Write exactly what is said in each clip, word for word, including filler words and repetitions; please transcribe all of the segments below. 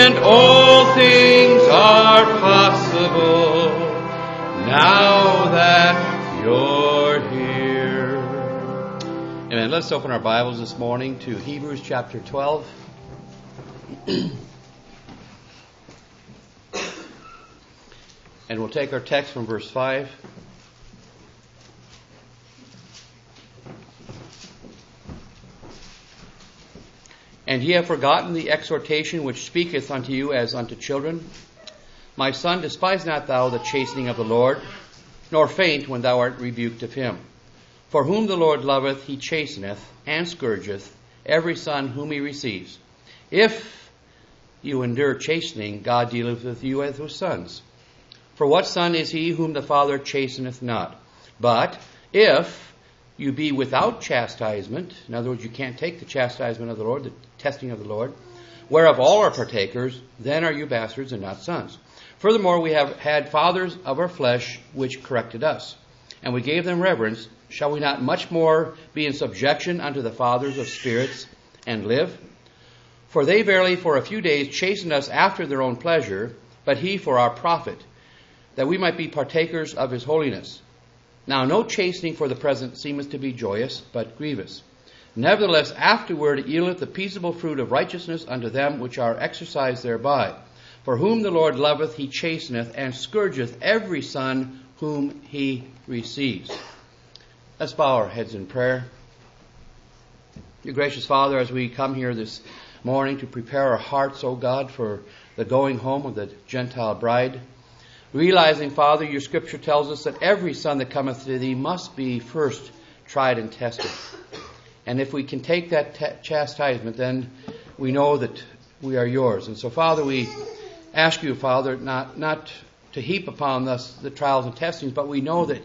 and all things are possible now that you're here. Amen. Let's open our Bibles this morning to Hebrews chapter twelve. And we'll take our text from verse five. And ye have forgotten the exhortation which speaketh unto you as unto children. My son, despise not thou the chastening of the Lord, nor faint when thou art rebuked of him. For whom the Lord loveth, he chasteneth, and scourgeth every son whom he receives. If you endure chastening, God dealeth with you as with sons. For what son is he whom the Father chasteneth not? But if you be without chastisement, in other words, you can't take the chastisement of the Lord, the testing of the Lord, whereof all are partakers, then are you bastards and not sons. Furthermore, we have had fathers of our flesh which corrected us, and we gave them reverence. Shall we not much more be in subjection unto the fathers of spirits and live? For they verily for a few days chastened us after their own pleasure, but he for our profit, that we might be partakers of his holiness. Now no chastening for the present seemeth to be joyous, but grievous. Nevertheless afterward it yieldeth the peaceable fruit of righteousness unto them which are exercised thereby. For whom the Lord loveth, he chasteneth, and scourgeth every son whom he receives. Let's bow our heads in prayer. Dear gracious Father, as we come here this morning to prepare our hearts, O God, for the going home of the Gentile bride, realizing, Father, your scripture tells us that every son that cometh to thee must be first tried and tested. And if we can take that t- chastisement, then we know that we are yours. And so, Father, we ask you, Father, not, not to heap upon us the trials and testings, but we know that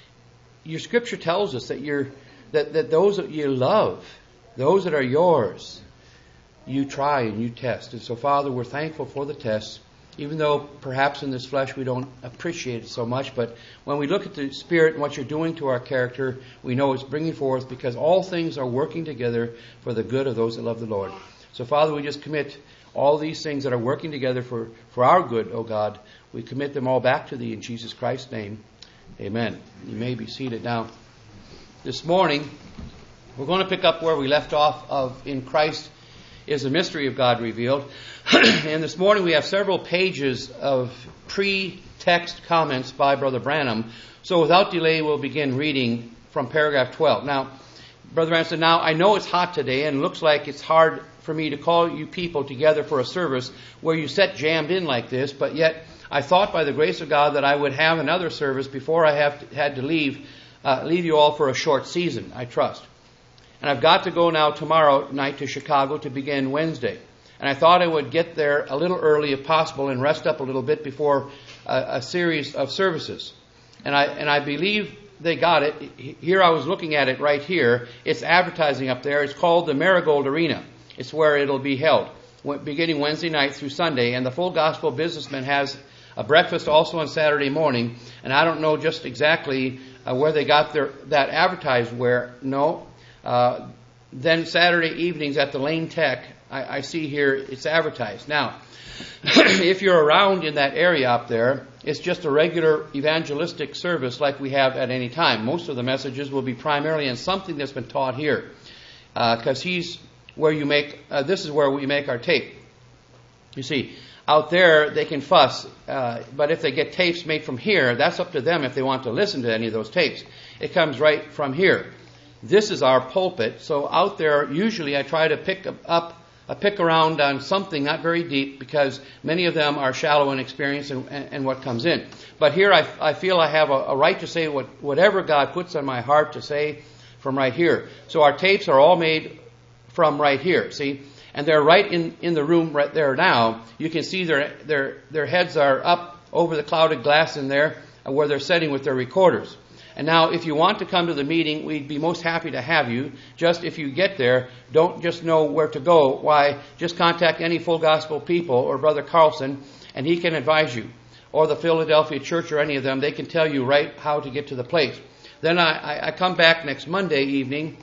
your scripture tells us that you're, that, that those that you love, those that are yours, you try and you test. And so, Father, we're thankful for the tests, even though perhaps in this flesh we don't appreciate it so much. But when we look at the Spirit and what you're doing to our character, we know it's bringing forth, because all things are working together for the good of those that love the Lord. So, Father, we just commit all these things that are working together for, for our good, O God. We commit them all back to thee in Jesus Christ's name. Amen. You may be seated. Now, this morning, we're going to pick up where we left off of In Christ is the mystery of God revealed. And this morning we have several pages of pre-text comments by Brother Branham. So without delay, we'll begin reading from paragraph twelve. Now, Brother Branham said, now I know it's hot today and it looks like it's hard for me to call you people together for a service where you sit jammed in like this, but yet I thought by the grace of God that I would have another service before I have to, had to leave, uh, leave you all for a short season, I trust. And I've got to go now tomorrow night to Chicago to begin Wednesday. And I thought I would get there a little early if possible and rest up a little bit before a, a series of services. And I and I believe they got it. Here I was looking at it right here. It's advertising up there. It's called the Marigold Arena. It's where it'll be held, beginning Wednesday night through Sunday. And the Full Gospel Businessman has a breakfast also on Saturday morning. And I don't know just exactly uh, where they got their that advertised where. No. Uh, then Saturday evenings at the Lane Tech, I, I see here it's advertised. Now, if you're around in that area up there, it's just a regular evangelistic service like we have at any time. Most of the messages will be primarily in something that's been taught here, because uh, he's where you make. Uh, this is where we make our tape. You see, out there they can fuss, uh, but if they get tapes made from here, that's up to them if they want to listen to any of those tapes. It comes right from here. This is our pulpit, so out there, usually I try to pick up, a pick around on something not very deep, because many of them are shallow in experience and, and, and what comes in. But here I, I feel I have a, a right to say what, whatever God puts on my heart to say from right here. So our tapes are all made from right here, see? And they're right in, in the room right there now. You can see their, their, their heads are up over the clouded glass in there where they're sitting with their recorders. And now, if you want to come to the meeting, we'd be most happy to have you. Just if you get there, don't just know where to go. Why, just contact any Full Gospel people or Brother Carlson, and he can advise you. Or the Philadelphia Church or any of them, they can tell you right how to get to the place. Then I, I come back next Monday evening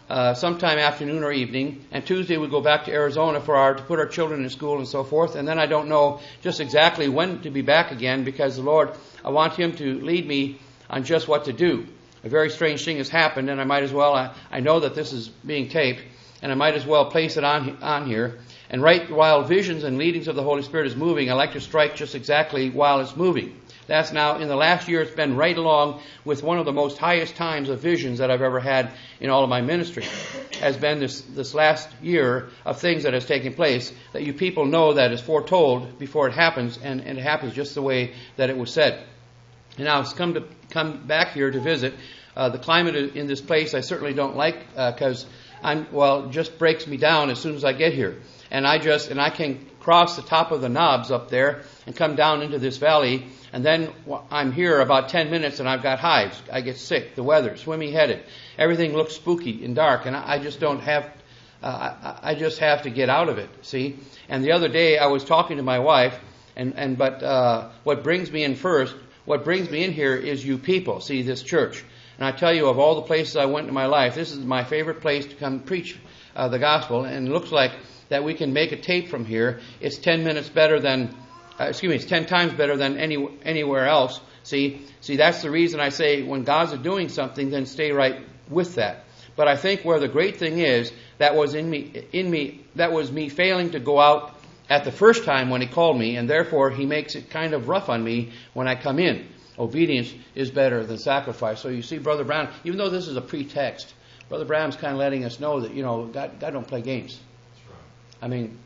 uh, sometime afternoon or evening, and Tuesday we go back to Arizona for our to put our children in school and so forth. And then I don't know just exactly when to be back again, because the Lord, I want Him to lead me on just what to do. A very strange thing has happened, and I might as well, I, I know that this is being taped, and I might as well place it on on here. And right while visions and leadings of the Holy Spirit is moving, I like to strike just exactly while it's moving. That's now, in the last year, it's been right along with one of the most highest times of visions that I've ever had in all of my ministry. Has been this, this last year of things that has taken place that you people know that is foretold before it happens, and, and it happens just the way that it was said. And now it's come to come back here to visit. Uh, the climate in this place I certainly don't like, because uh, I'm well, it just breaks me down as soon as I get here. And I just and I can cross the top of the knobs up there and come down into this valley, and then I'm here about ten minutes and I've got hives. I get sick. The weather, swimmy headed, everything looks spooky and dark, and I just don't have. Uh, I, I just have to get out of it. See. And the other day I was talking to my wife, and and but uh, what brings me in first, what brings me in here is you people. See, this church. And I tell you, of all the places I went in my life, this is my favorite place to come preach uh, the gospel. And it looks like that we can make a tape from here. It's ten minutes better than, uh, excuse me, it's ten times better than any anywhere else. See, see, that's the reason I say when God's doing something, then stay right with that. But I think where the great thing is, that was in me, in me, that was me failing to go out at the first time when He called me, and therefore He makes it kind of rough on me when I come in. Obedience is better than sacrifice. So you see, Brother Brown, even though this is a pretext, Brother Brown's kind of letting us know that, you know, God, God don't play games. I mean,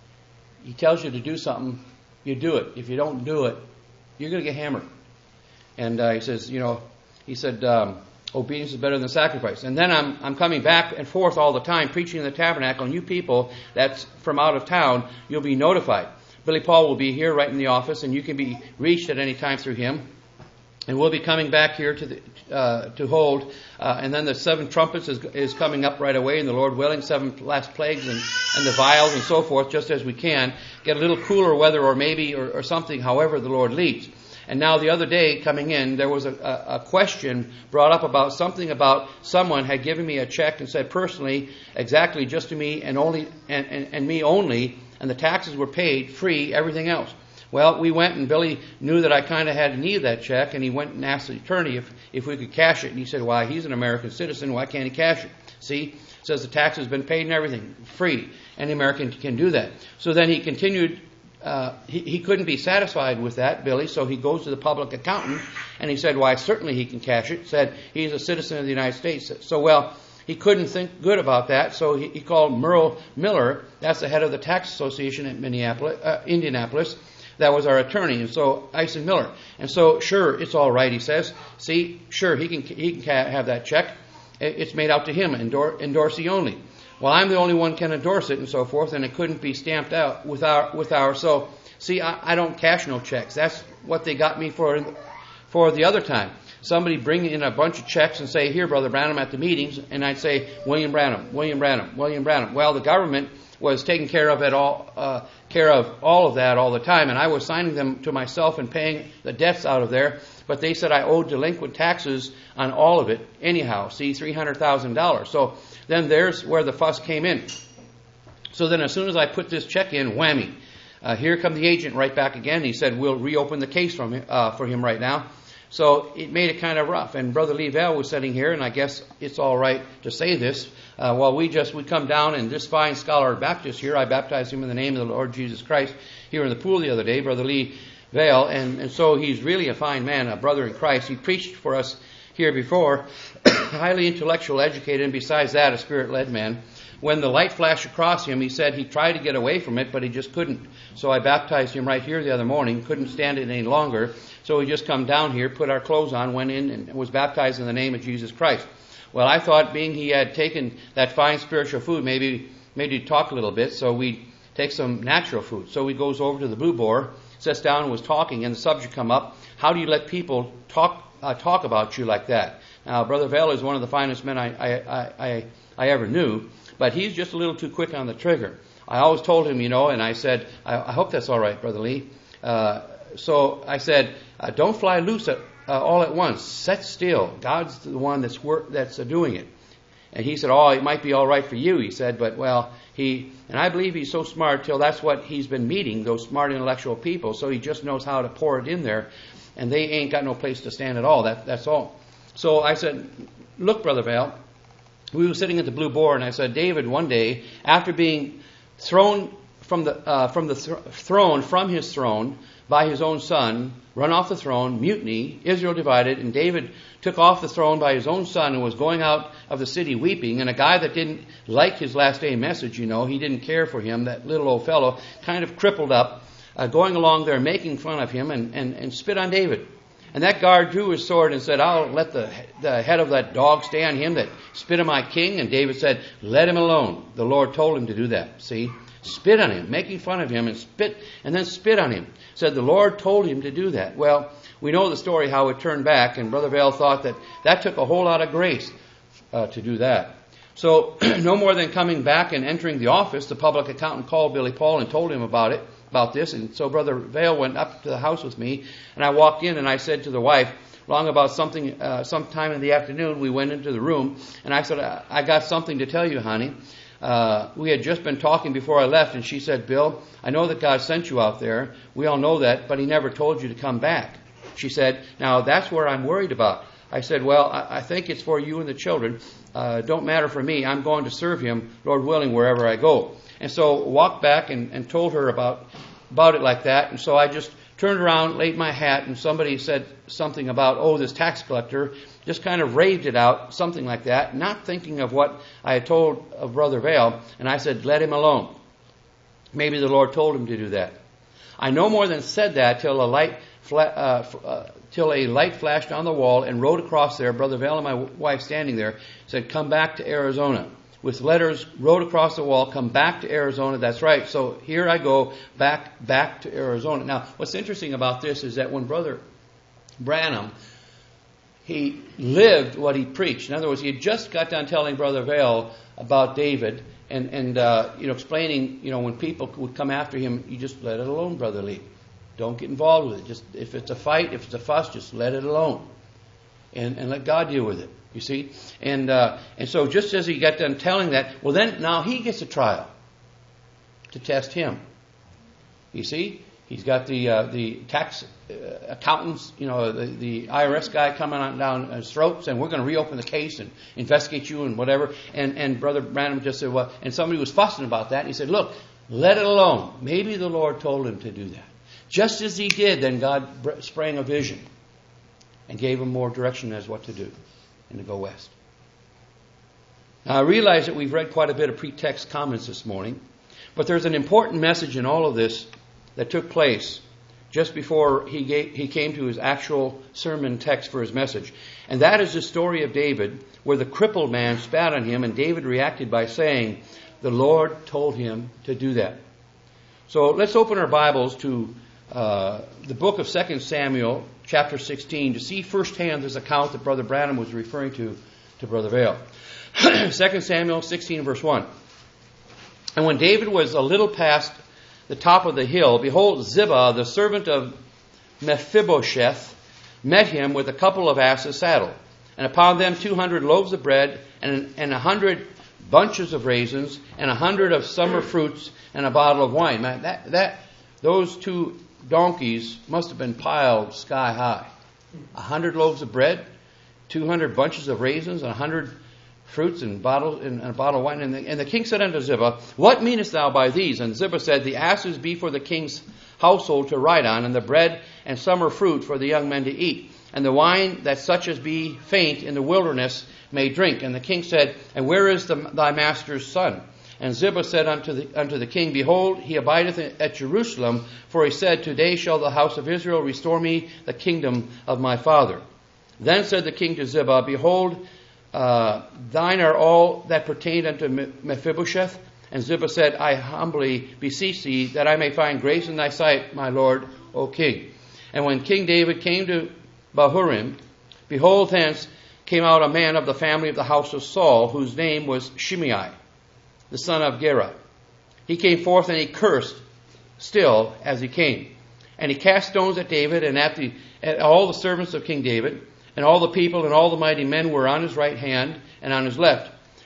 He tells you to do something, you do it. If you don't do it, you're going to get hammered. And uh, He says, you know, He said, um, obedience is better than sacrifice. And then I'm I'm coming back and forth all the time, preaching in the tabernacle, and you people that's from out of town, you'll be notified. Billy Paul will be here right in the office, and you can be reached at any time through him. And we'll be coming back here to the, uh, to hold. Uh, and then the seven trumpets is, is coming up right away, and the Lord willing, seven last plagues and, and the vials and so forth, just as we can. Get a little cooler weather or maybe or, or something, however the Lord leads. And now the other day coming in, there was a, a, a question brought up about something about someone had given me a check and said personally, exactly just to me and only and, and, and me only, and the taxes were paid, free, everything else. Well, we went, and Billy knew that I kind of had a need of that check, and he went and asked the attorney if, if we could cash it. And he said, why, he's an American citizen, why can't he cash it? See, it says the tax has been paid and everything, free. Any American can do that. So then he continued, uh, he, he couldn't be satisfied with that, Billy, so he goes to the public accountant, and he said, why, certainly he can cash it. Said, he's a citizen of the United States. So, well, he couldn't think good about that, so he, he called Merle Miller, that's the head of the tax association in Minneapolis, uh, Indianapolis. That was our attorney, and so Ison Miller. And so, sure, it's all right, he says. See, sure, he can he can have that check. It's made out to him, endor- endorsee only. Well, I'm the only one can endorse it and so forth, and it couldn't be stamped out with our, with our so, see, I, I don't cash no checks. That's what they got me for for the other time. Somebody bring in a bunch of checks and say, here, Brother Branham, at the meetings, and I'd say, William Branham, William Branham, William Branham. Well, the government was taking care of it all, uh, care of all of that all the time, and I was signing them to myself and paying the debts out of there. But they said I owed delinquent taxes on all of it anyhow. See, three hundred thousand dollars. So then there's where the fuss came in. So then as soon as I put this check in, whammy, uh, here come the agent right back again. He said we'll reopen the case from him, uh, for him right now. So it made it kind of rough. And Brother Lee Vale was sitting here, and I guess it's all right to say this. Uh, well, we just we come down, and this fine scholar Baptist here, I baptized him in the name of the Lord Jesus Christ here in the pool the other day, Brother Lee Vale, and, and so he's really a fine man, a brother in Christ. He preached for us here before, highly intellectual, educated, and besides that, a spirit-led man. When the light flashed across him, he said he tried to get away from it, but he just couldn't. So I baptized him right here the other morning, couldn't stand it any longer. So we just come down here, put our clothes on, went in, and was baptized in the name of Jesus Christ. Well, I thought being he had taken that fine spiritual food, maybe maybe he'd talk a little bit, so we'd take some natural food. So he goes over to the Blue Boar, sits down and was talking, and the subject come up, how do you let people talk uh, talk about you like that? Now, Brother Vale is one of the finest men I, I, I, I ever knew, but he's just a little too quick on the trigger. I always told him, you know, and I said, I, I hope that's all right, Brother Lee. Uh, so I said, uh, don't fly loose at, uh, all at once. Sit still. God's the one that's work, that's uh, doing it. And he said, oh, it might be all right for you, he said, but, well, he, and I believe he's so smart till that's what he's been meeting, those smart intellectual people, so he just knows how to pour it in there, and they ain't got no place to stand at all. That, that's all. So I said, look, Brother Val, we were sitting at the Blue Boar, and I said, David, one day, after being thrown from the uh, from the th- throne, from his throne, by his own son, run off the throne, mutiny, Israel divided, and David took off the throne by his own son and was going out of the city weeping, and a guy that didn't like his last day message, you know, he didn't care for him, that little old fellow, kind of crippled up, uh, going along there making fun of him and, and, and spit on David. And that guard drew his sword and said, I'll let the, the head of that dog stay on him that spit on my king. And David said, let him alone. The Lord told him to do that. See? Spit on him, making fun of him, and spit, and then spit on him. Said the Lord told him to do that. Well, we know the story how it turned back, and Brother Vale thought that that took a whole lot of grace uh, to do that. So no more than coming back and entering the office, the public accountant called Billy Paul and told him about it, about this. And so Brother Vale went up to the house with me, and I walked in and I said to the wife, long about something, uh, sometime in the afternoon, we went into the room, and I said, I got something to tell you, honey. Uh, we had just been talking before I left, and she said, Bill, I know that God sent you out there. We all know that, but he never told you to come back. She said, now that's where I'm worried about. I said, well, I, I think it's for you and the children. Uh, don't matter for me. I'm going to serve him, Lord willing, wherever I go. And so walked back and, and told her about, about it like that. And so I just turned around, laid my hat, and somebody said something about, oh, this tax collector, just kind of raved it out, something like that, not thinking of what I had told of Brother Vale. And I said, let him alone. Maybe the Lord told him to do that. I no more than said that till a light fla- uh, uh, till a light flashed on the wall and rode across there. Brother Vale and my wife standing there said, come back to Arizona. With letters rode across the wall, come back to Arizona. That's right. So here I go, back back to Arizona. Now, what's interesting about this is that when Brother Branham, he lived what he preached. In other words, he had just got done telling Brother Vale about David and, and uh, you know, explaining, you know, when people would come after him, you just let it alone, Brother Lee. Don't get involved with it. Just if it's a fight, if it's a fuss, just let it alone. And, and let God deal with it. You see? And uh, and so just as he got done telling that, well then, now he gets a trial to test him. You see? He's got the uh, the tax uh, accountants, you know, the, the I R S guy coming on down his throat saying, we're going to reopen the case and investigate you and whatever. And, and Brother Branham just said, well, and somebody was fussing about that. And he said, look, let it alone. Maybe the Lord told him to do that. Just as he did, then God sprang a vision and gave him more direction as what to do and to go west. Now, I realize that we've read quite a bit of pretext comments this morning, but there's an important message in all of this that took place just before he gave, he came to his actual sermon text for his message. And that is the story of David, where the crippled man spat on him, and David reacted by saying, the Lord told him to do that. So let's open our Bibles to uh, the book of Second Samuel, chapter sixteen, to see firsthand this account that Brother Branham was referring to to Brother Vale. Second Samuel sixteen, verse one. And when David was a little past the top of the hill, behold, Ziba, the servant of Mephibosheth, met him with a couple of asses saddled, and upon them two hundred loaves of bread, and and a hundred bunches of raisins, and a hundred of summer fruits, and a bottle of wine. Man, that that those two donkeys must have been piled sky high. A hundred loaves of bread, two hundred bunches of raisins, and a hundred fruits and, bottle, and a bottle of wine. And the, and the king said unto Ziba, what meanest thou by these? And Ziba said, the asses be for the king's household to ride on, and the bread and summer fruit for the young men to eat, and the wine that such as be faint in the wilderness may drink. And the king said, and where is the, thy master's son? And Ziba said unto the, unto the king, behold, he abideth at Jerusalem, for he said, today shall the house of Israel restore me the kingdom of my father. Then said the king to Ziba, behold, uh, thine are all that pertain unto Mephibosheth. And Ziba said, I humbly beseech thee that I may find grace in thy sight, my lord, O king. And when King David came to Bahurim, behold, thence came out a man of the family of the house of Saul, whose name was Shimei, the son of Gera. He came forth and he cursed still as he came. And he cast stones at David and at, the, at all the servants of King David. And all the people and all the mighty men were on his right hand and on his left.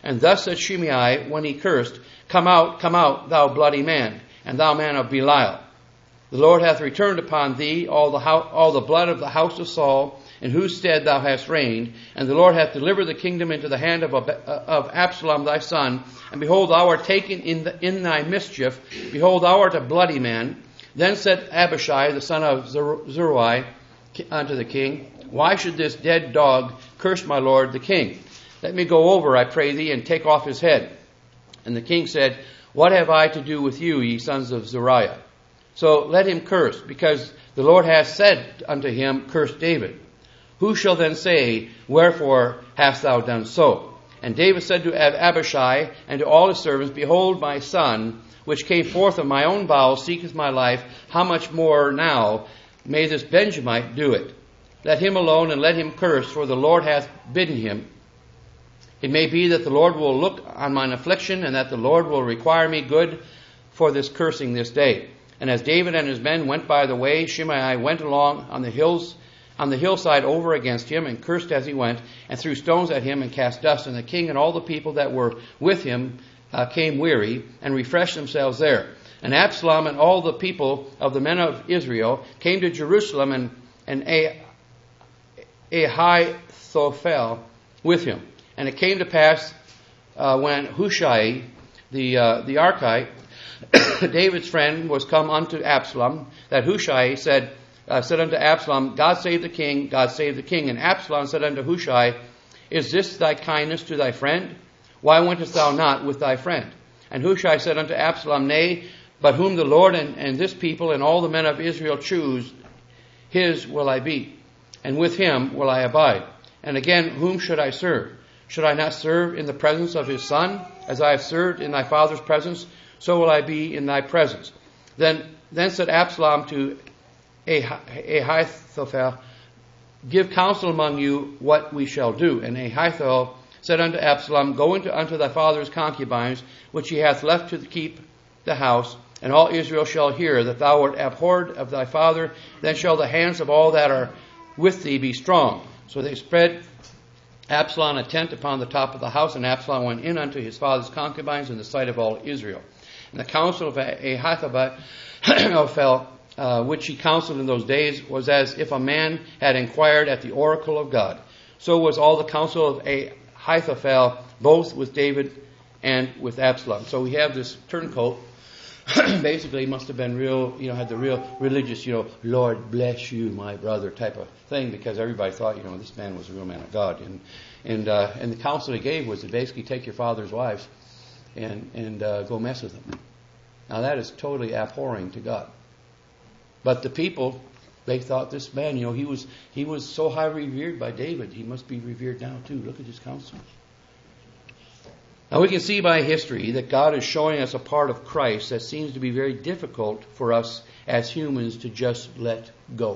And thus said Shimei when he cursed, Come out, come out, thou bloody man, and thou man of Belial. The Lord hath returned upon thee all the, ho- all the blood of the house of Saul, in whose stead thou hast reigned, and the Lord hath delivered the kingdom into the hand of, of Absalom thy son, and behold, thou art taken in, the, in thy mischief, behold, thou art a bloody man. Then said Abishai, the son of Zeruiah, unto the king, Why should this dead dog curse my lord the king? Let me go over, I pray thee, and take off his head. And the king said, What have I to do with you, ye sons of Zeruiah? So let him curse, because the Lord hath said unto him, Curse David. Who shall then say, Wherefore hast thou done so? And David said to Abishai and to all his servants, Behold, my son, which came forth of my own bowels, seeketh my life. How much more now may this Benjamite do it? Let him alone, and let him curse, for the Lord hath bidden him. It may be that the Lord will look on mine affliction, and that the Lord will require me good for this cursing this day. And as David and his men went by the way, Shimei went along on the hills, on the hillside over against him, and cursed as he went, and threw stones at him, and cast dust. And the king and all the people that were with him uh, came weary, and refreshed themselves there. And Absalom and all the people of the men of Israel came to Jerusalem, and, and Ahithophel with him. And it came to pass uh, when Hushai, the uh, the Archite, David's friend, was come unto Absalom, that Hushai said uh, said unto Absalom, God save the king, God save the king. And Absalom said unto Hushai, Is this thy kindness to thy friend? Why wentest thou not with thy friend? And Hushai said unto Absalom, Nay, but whom the Lord and, and this people and all the men of Israel choose, his will I be, and with him will I abide. And again, whom should I serve? Should I not serve in the presence of his son? As I have served in thy father's presence, so will I be in thy presence. Then then said Absalom to Ahithophel, Give counsel among you what we shall do. And Ahithophel said unto Absalom, Go into unto thy father's concubines, which he hath left to keep the house, and all Israel shall hear that thou art abhorred of thy father. Then shall the hands of all that are with thee be strong. So they spread Absalom a tent upon the top of the house, and Absalom went in unto his father's concubines in the sight of all Israel. And the counsel of Ahithophel, uh, which he counseled in those days, was as if a man had inquired at the oracle of God. So was all the counsel of Ahithophel, both with David and with Absalom. So we have this turncoat. Basically, he must have been real, you know, had the real religious, you know, Lord bless you, my brother, type of thing, because everybody thought, you know, this man was a real man of God. And and uh, and the counsel he gave was to basically take your father's wives and and uh, go mess with them. Now that is totally abhorring to God. But the people, they thought this man, you know, he was he was so high revered by David, he must be revered now too. Look at his counsel. Now we can see by history that God is showing us a part of Christ that seems to be very difficult for us as humans to just let go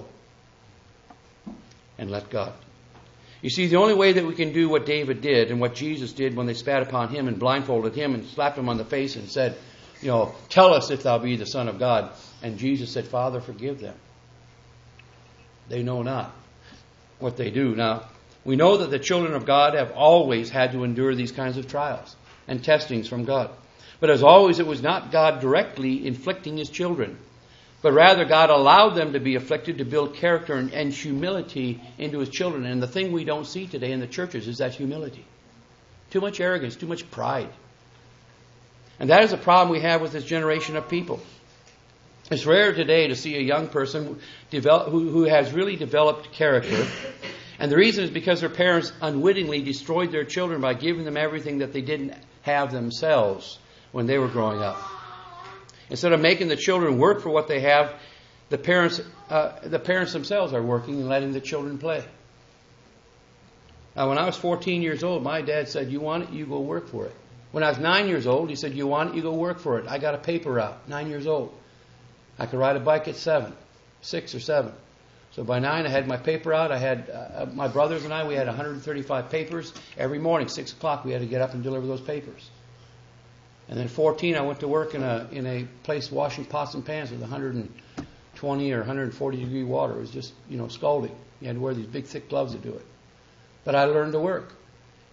and let God. You see, the only way that we can do what David did and what Jesus did when they spat upon him and blindfolded him and slapped him on the face and said, you know, tell us if thou be the Son of God. And Jesus said, Father, forgive them. They know not what they do. Now, we know that the children of God have always had to endure these kinds of trials and testings from God. But as always, it was not God directly inflicting his children, but rather God allowed them to be afflicted to build character and, and humility into his children. And the thing we don't see today in the churches is that humility. Too much arrogance, too much pride. And that is a problem we have with this generation of people. It's rare today to see a young person develop, who, who has really developed character. And the reason is because their parents unwittingly destroyed their children by giving them everything that they didn't have themselves when they were growing up. Instead of making the children work for what they have, the parents uh, the parents themselves are working and letting the children play. Now, when I was fourteen years old, my dad said, you want it, you go work for it. When I was nine years old, he said, you want it, you go work for it. I got a paper route, nine years old. I could ride a bike at seven, six or seven. So by nine, I had my paper out. I had uh, my brothers and I, we had one hundred thirty-five papers. Every morning, six o'clock, we had to get up and deliver those papers. And then fourteen, I went to work in a in a place washing pots and pans with one hundred twenty or one hundred forty degree water. It was just, you know, scalding. You had to wear these big, thick gloves to do it. But I learned to work.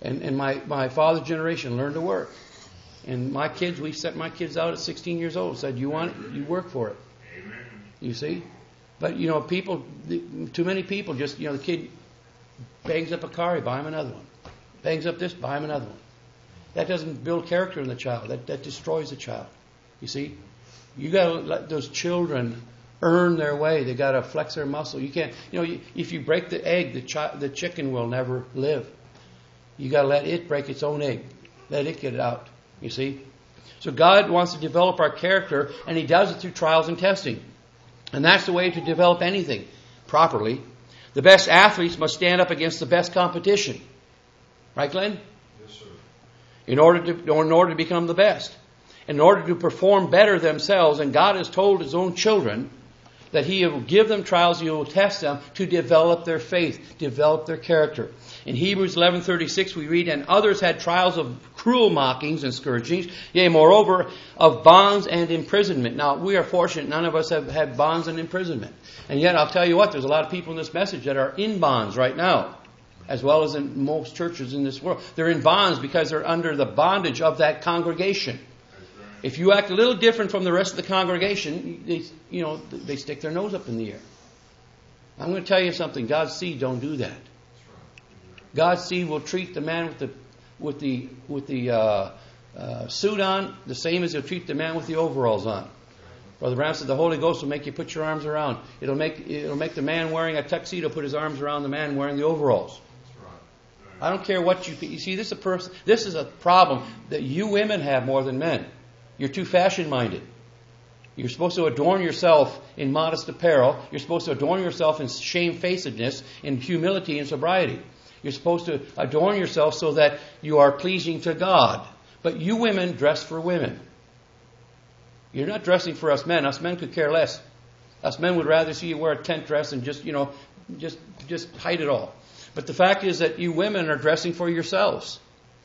And, and my, my father's generation learned to work. And my kids, we sent my kids out at sixteen years old. Said, you want it? You work for it. Amen. You see? But, you know, people, too many people just, you know, the kid bangs up a car, you buy him another one. Bangs up this, buy him another one. That doesn't build character in the child. That, that destroys the child. You see? You got to let those children earn their way. They got to flex their muscle. You can't, you know, if you break the egg, the, chi- the chicken will never live. You got to let it break its own egg. Let it get it out. You see? So God wants to develop our character, and He does it through trials and testing. And that's the way to develop anything properly. The best athletes must stand up against the best competition. Right, Glenn? Yes, sir. In order to, in order to become the best. In order to perform better themselves. And God has told His own children that He will give them trials, He will test them to develop their faith, develop their character. In Hebrews eleven thirty-six we read, and others had trials of cruel mockings and scourgings, yea, moreover, of bonds and imprisonment. Now, we are fortunate, none of us have had bonds and imprisonment. And yet, I'll tell you what, there's a lot of people in this message that are in bonds right now, as well as in most churches in this world. They're in bonds because they're under the bondage of that congregation. If you act a little different from the rest of the congregation, they, you know, they stick their nose up in the air. I'm going to tell you something. God's seed don't do that. God's seed will treat the man with the with the with the uh, uh, suit on the same as he'll treat the man with the overalls on. Brother Brown said the Holy Ghost will make you put your arms around. It'll make it'll make the man wearing a tuxedo put his arms around the man wearing the overalls. I don't care what you you see. This is a person. This is a problem that you women have more than men. You're too fashion-minded. You're supposed to adorn yourself in modest apparel. You're supposed to adorn yourself in shamefacedness, in humility and sobriety. You're supposed to adorn yourself so that you are pleasing to God. But you women dress for women. You're not dressing for us men. Us men could care less. Us men would rather see you wear a tent dress and just, you know, just just hide it all. But the fact is that you women are dressing for yourselves.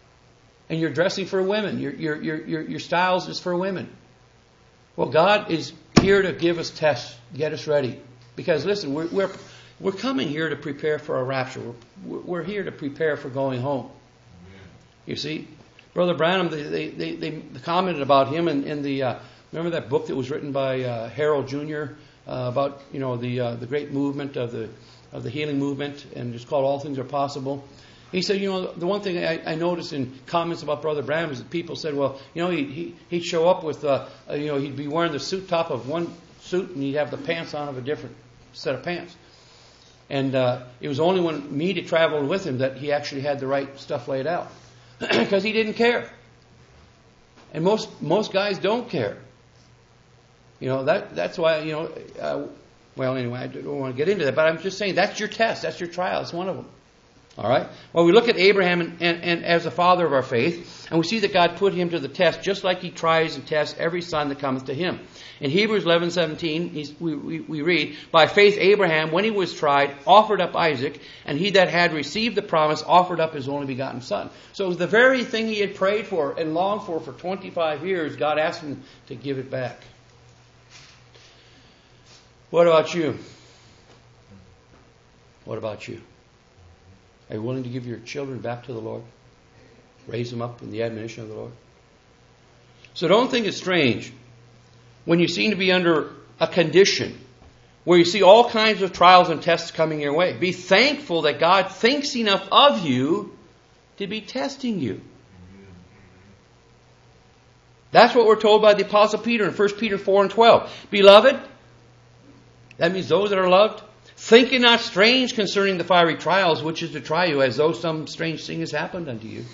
And you're dressing for women. Your your your your, your styles is for women. Well, God is here to give us tests, get us ready. Because listen, we're we're we're coming here to prepare for a rapture. We're we're here to prepare for going home. You see, Brother Branham, they they they, they commented about him in, in the uh, remember that book that was written by uh, Harold Junior Uh, about you know the uh, the great movement of the of the healing movement, and it's called All Things Are Possible. He said, you know, the one thing I, I noticed in comments about Brother Branham is that people said, well, you know, he, he, he'd show up with, uh, uh, you know, he'd be wearing the suit top of one suit and he'd have the pants on of a different set of pants. And uh, it was only when Meade traveled with him that he actually had the right stuff laid out. Because he didn't care. And most most guys don't care. You know, that that's why, you know, uh, well, anyway, I don't want to get into that, but I'm just saying that's your test, that's your trial, it's one of them. All right. Well, we look at Abraham and, and, and as the father of our faith, and we see that God put him to the test, just like He tries and tests every son that cometh to Him. In Hebrews eleven seventeen, he's, we, we, we read, by faith Abraham, when he was tried, offered up Isaac, and he that had received the promise offered up his only begotten son. So it was the very thing he had prayed for and longed for for twenty-five years. God asked him to give it back. What about you? What about you? Are you willing to give your children back to the Lord? Raise them up in the admonition of the Lord? So don't think it's strange when you seem to be under a condition where you see all kinds of trials and tests coming your way. Be thankful that God thinks enough of you to be testing you. That's what we're told by the Apostle Peter in First Peter four and twelve. Beloved, that means those that are loved, think it not strange concerning the fiery trials which is to try you, as though some strange thing has happened unto you.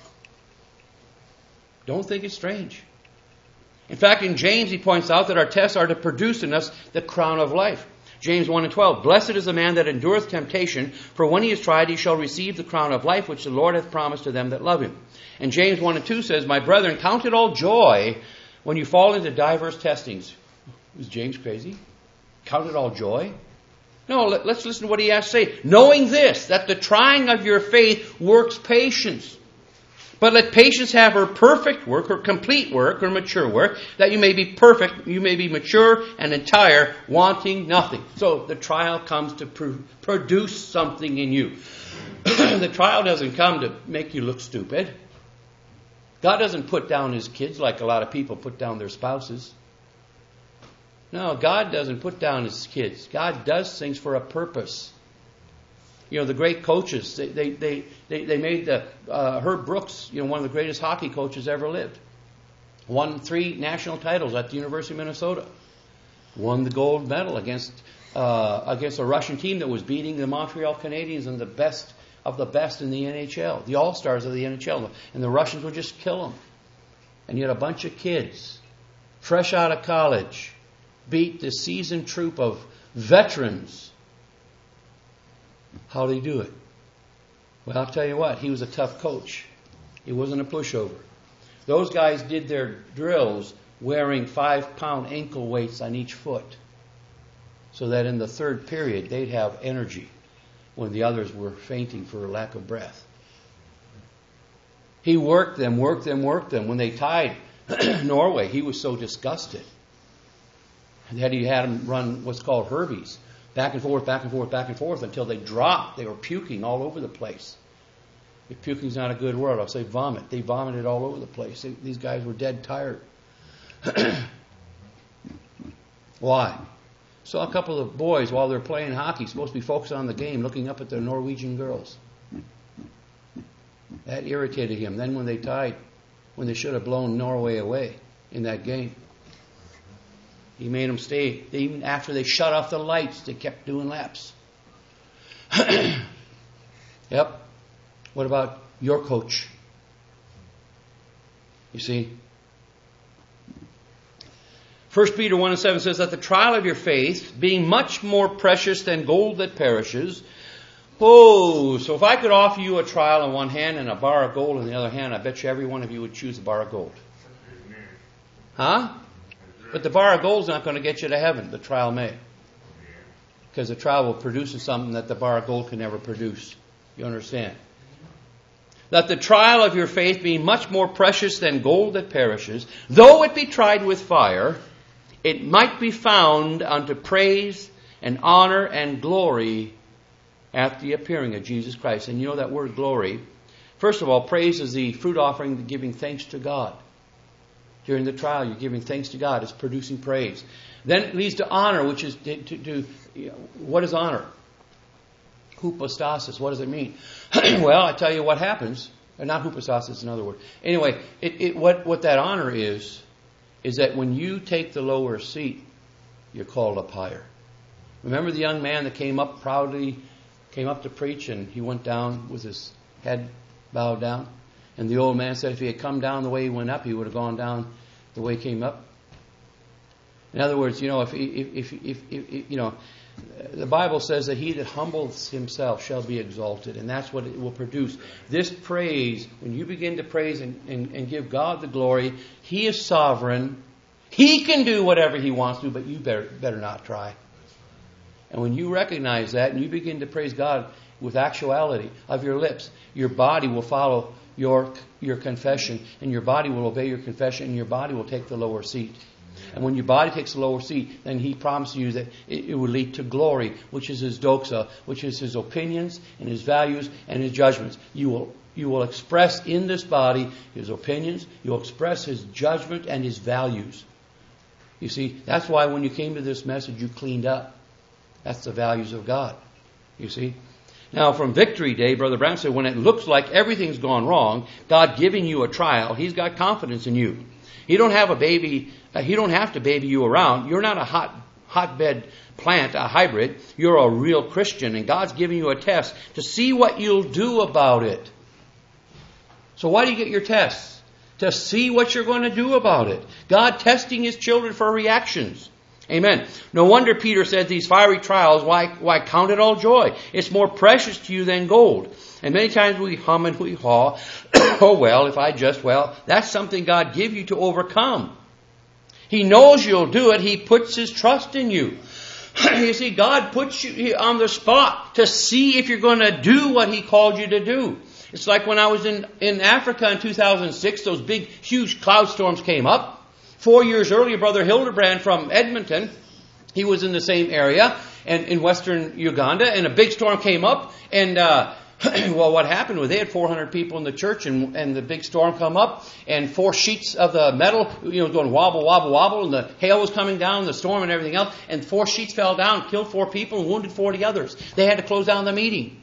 Don't think it's strange. In fact, in James he points out that our tests are to produce in us the crown of life. James one and twelve, blessed is the man that endureth temptation, for when he is tried he shall receive the crown of life which the Lord hath promised to them that love Him. And James one and two says, my brethren, count it all joy when you fall into diverse testings. Was James crazy? Count it all joy? No, let, let's listen to what he has to say. Knowing this, that the trying of your faith works patience. But let patience have her perfect work, or complete work, or mature work, that you may be perfect, you may be mature and entire, wanting nothing. So the trial comes to pr- produce something in you. The trial doesn't come to make you look stupid. God doesn't put down His kids like a lot of people put down their spouses. No, God doesn't put down His kids. God does things for a purpose. You know, the great coaches, they they they, they, they made the uh, Herb Brooks, you know, one of the greatest hockey coaches ever lived. Won three national titles at the University of Minnesota. Won the gold medal against uh, against a Russian team that was beating the Montreal Canadiens and the best of the best in the N H L, the All-Stars of the N H L. And the Russians would just kill them. And yet a bunch of kids, fresh out of college, beat the seasoned troop of veterans. How did he do it? Well, I'll tell you what, he was a tough coach. He wasn't a pushover. Those guys did their drills wearing five-pound ankle weights on each foot, so that in the third period they'd have energy when the others were fainting for lack of breath. He worked them, worked them, worked them. When they tied Norway, he was so disgusted that he had them run what's called Herbies. Back and forth, back and forth, back and forth until they dropped. They were puking all over the place. If puking's not a good word, I'll say vomit. They vomited all over the place. They, these guys were dead tired. Why? Saw a couple of boys while they're playing hockey, supposed to be focused on the game, looking up at their Norwegian girls. That irritated him. Then when they tied, when they should have blown Norway away in that game, he made them stay. They, even after they shut off the lights, they kept doing laps. Yep. What about your coach? You see? First Peter one and seven says that the trial of your faith, being much more precious than gold that perishes. Oh, so if I could offer you a trial in one hand and a bar of gold in the other hand, I bet you every one of you would choose a bar of gold. Huh? But the bar of gold is not going to get you to heaven. The trial may. Because the trial will produce something that the bar of gold can never produce. You understand? That the trial of your faith being much more precious than gold that perishes, though it be tried with fire, it might be found unto praise and honor and glory at the appearing of Jesus Christ. And you know that word glory. First of all, praise is the fruit offering, giving thanks to God. During the trial, you're giving thanks to God. It's producing praise. Then it leads to honor, which is to, to, to you know, what is honor? Hypostasis. What does it mean? Well, I tell you what happens. Or not hypostasis, in other words. Anyway, it, it, what, what that honor is, is that when you take the lower seat, you're called up higher. Remember the young man that came up proudly, came up to preach, and he went down with his head bowed down? And the old man said if he had come down the way he went up, he would have gone down the way he came up. In other words, you know, if, if, if, if, if you know, the Bible says that he that humbles himself shall be exalted, and that's what it will produce. This praise, when you begin to praise and, and, and give God the glory, He is sovereign. He can do whatever He wants to, but you better, better not try. And when you recognize that and you begin to praise God with actuality of your lips, your body will follow your your confession, and your body will obey your confession, and your body will take the lower seat. And when your body takes the lower seat, then He promises you that it, it will lead to glory, which is His doxa, which is His opinions and His values and His judgments. You will you will express in this body His opinions, you'll express His judgment and His values. You see, that's why when you came to this message, you cleaned up. That's the values of God. You see? Now, from Victory Day, Brother Brown said, when it looks like everything's gone wrong, God giving you a trial, He's got confidence in you. He don't have a baby. Uh, he don't have to baby you around. You're not a hot hotbed plant, a hybrid. You're a real Christian, and God's giving you a test to see what you'll do about it. So why do you get your tests? To see what you're going to do about it. God testing His children for reactions. Amen. No wonder Peter said these fiery trials, why, why count it all joy? It's more precious to you than gold. And many times we hum and we haw. Oh, well, if I just, well, that's something God give you to overcome. He knows you'll do it. He puts His trust in you. You see, God puts you on the spot to see if you're going to do what He called you to do. It's like when I was in, in Africa in two thousand six, those big, huge cloud storms came up. Four years earlier, Brother Hildebrand from Edmonton, he was in the same area and in western Uganda, and a big storm came up, and uh, well, what happened was they had four hundred people in the church, and, and the big storm come up, and four sheets of the metal, you know, going wobble, wobble, wobble, and the hail was coming down, the storm and everything else, and four sheets fell down, killed four people, and wounded forty others. They had to close down the meeting.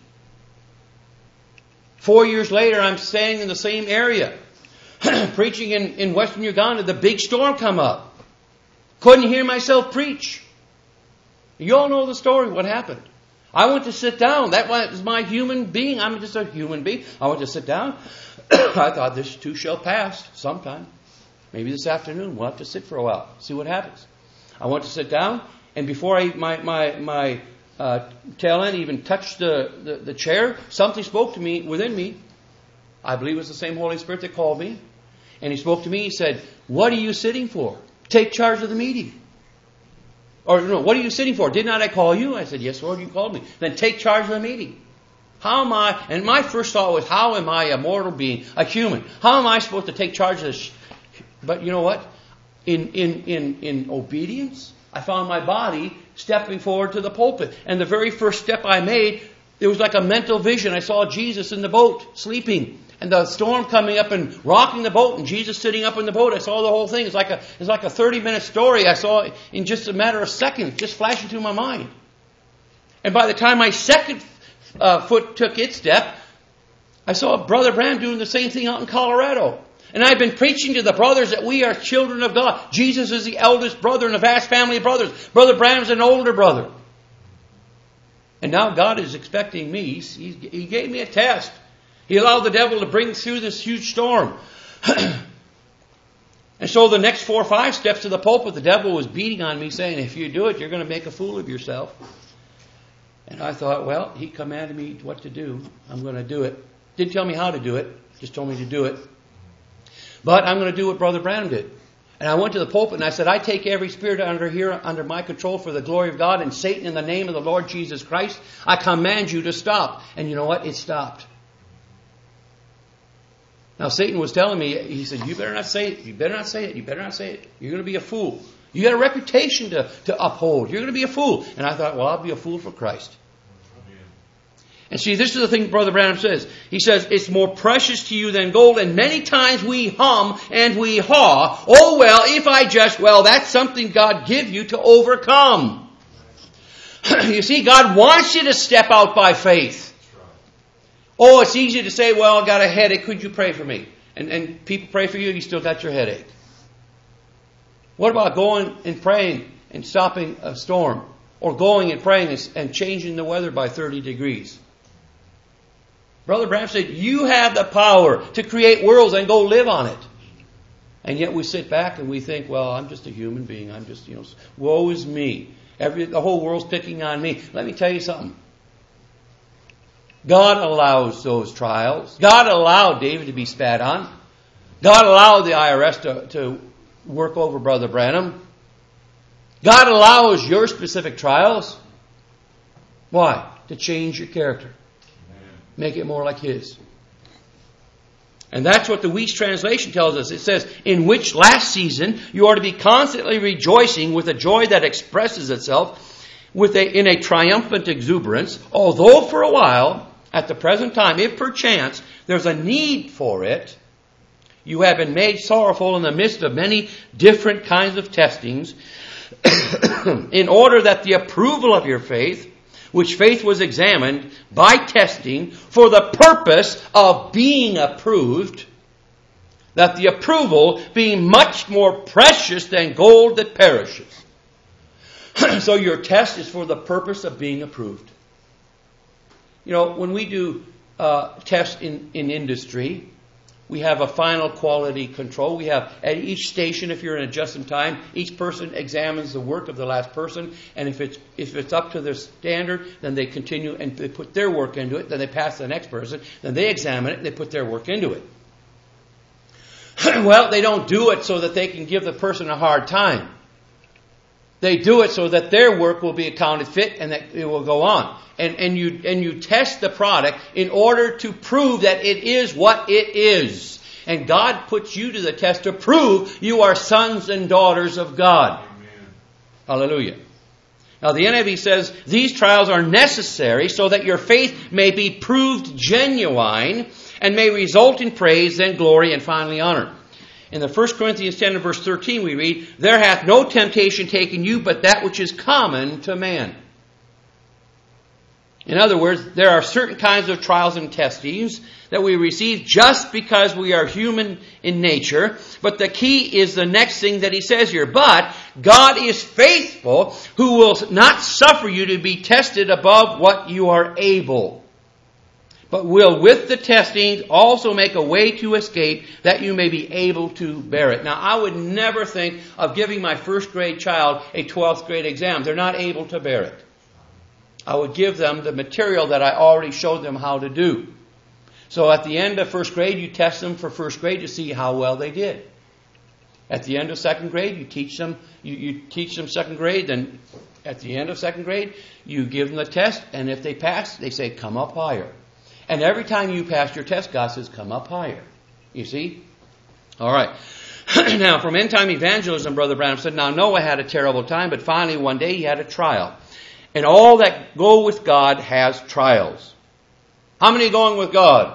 Four years later, I'm staying in the same area, preaching in, in western Uganda. The big storm come up. Couldn't hear myself preach. You all know the story, what happened. I went to sit down. That was my human being. I'm just a human being. I went to sit down. I thought this too shall pass sometime. Maybe this afternoon we'll have to sit for a while, see what happens. I went to sit down, and before I my my my uh, tail end even touched the, the, the chair, something spoke to me within me. I believe it was the same Holy Spirit that called me. And He spoke to me. He said, "What are you sitting for? Take charge of the meeting." Or, no, what are you sitting for? Did not I call you? I said, "Yes, Lord, you called me." Then take charge of the meeting. How am I, and my first thought was, how am I a mortal being, a human? How am I supposed to take charge of this? But you know what? In, in, in, in obedience, I found my body stepping forward to the pulpit. And the very first step I made, it was like a mental vision. I saw Jesus in the boat, sleeping. And the storm coming up and rocking the boat, and Jesus sitting up in the boat. I saw the whole thing. It's like a it's like a thirty-minute story. I saw it in just a matter of seconds, just flashing through my mind. And by the time my second uh, foot took its step, I saw Brother Branham doing the same thing out in Colorado. And I've been preaching to the brothers that we are children of God. Jesus is the eldest brother in a vast family of brothers. Brother Branham is an older brother. And now God is expecting me. He's, he's, he gave me a test. He allowed the devil to bring through this huge storm. And so the next four or five steps to the pulpit, the devil was beating on me, saying, "If you do it, you're going to make a fool of yourself." And I thought, well, he commanded me what to do. I'm going to do it. Didn't tell me how to do it. Just told me to do it. But I'm going to do what Brother Branham did. And I went to the pulpit and I said, "I take every spirit under here under my control for the glory of God, and Satan, in the name of the Lord Jesus Christ, I command you to stop." And you know what? It stopped. Now Satan was telling me, he said, "You better not say it. You better not say it. You better not say it. You're going to be a fool. You got a reputation to, to uphold. You're going to be a fool." And I thought, well, I'll be a fool for Christ. Amen. And see, this is the thing Brother Branham says. He says, "It's more precious to you than gold." And many times we hum and we haw. Oh, well, if I just, well, that's something God give you to overcome. You see, God wants you to step out by faith. Oh, it's easy to say, "Well, I got a headache. Could you pray for me?" And, and people pray for you, you still got your headache. What about going and praying and stopping a storm? Or going and praying and, and changing the weather by thirty degrees? Brother Branham said, you have the power to create worlds and go live on it. And yet we sit back and we think, well, I'm just a human being. I'm just, you know, woe is me. Every, the whole world's picking on me. Let me tell you something. God allows those trials. God allowed David to be spat on. God allowed the I R S to, to work over Brother Branham. God allows your specific trials. Why? To change your character. Make it more like His. And that's what the Weiss translation tells us. It says, "In which last season you are to be constantly rejoicing with a joy that expresses itself with a, in a triumphant exuberance, although for a while, at the present time, if perchance there's a need for it, you have been made sorrowful in the midst of many different kinds of testings, in order that the approval of your faith, which faith was examined by testing for the purpose of being approved, that the approval being much more precious than gold that perishes." So your test is for the purpose of being approved. You know, when we do uh, tests in, in industry, we have a final quality control. We have at each station, if you're in a just-in-time, each person examines the work of the last person, and if it's if it's up to their standard, then they continue and they put their work into it. Then they pass to the next person. Then they examine it and they put their work into it. Well, they don't do it so that they can give the person a hard time. They do it so that their work will be accounted fit and that it will go on. And, and you and you test the product in order to prove that it is what it is. And God puts you to the test to prove you are sons and daughters of God. Amen. Hallelujah. Now the N I V says, these trials are necessary so that your faith may be proved genuine and may result in praise, then glory, and finally honor. In the First Corinthians ten and verse thirteen we read, there hath no temptation taken you but that which is common to man. In other words, there are certain kinds of trials and testings that we receive just because we are human in nature. But the key is the next thing that he says here. But God is faithful, who will not suffer you to be tested above what you are able, but will with the testing also make a way to escape that you may be able to bear it. Now, I would never think of giving my first grade child a twelfth grade exam. They're not able to bear it. I would give them the material that I already showed them how to do. So at the end of first grade, you test them for first grade to see how well they did. At the end of second grade, you teach them, you, you teach them second grade, then at the end of second grade, you give them the test, and if they pass, they say, come up higher. And every time you pass your test, God says, come up higher. You see? All right. Now, from End Time Evangelism, Brother Branham said, now Noah had a terrible time, but finally one day he had a trial. And all that go with God has trials. How many are going with God?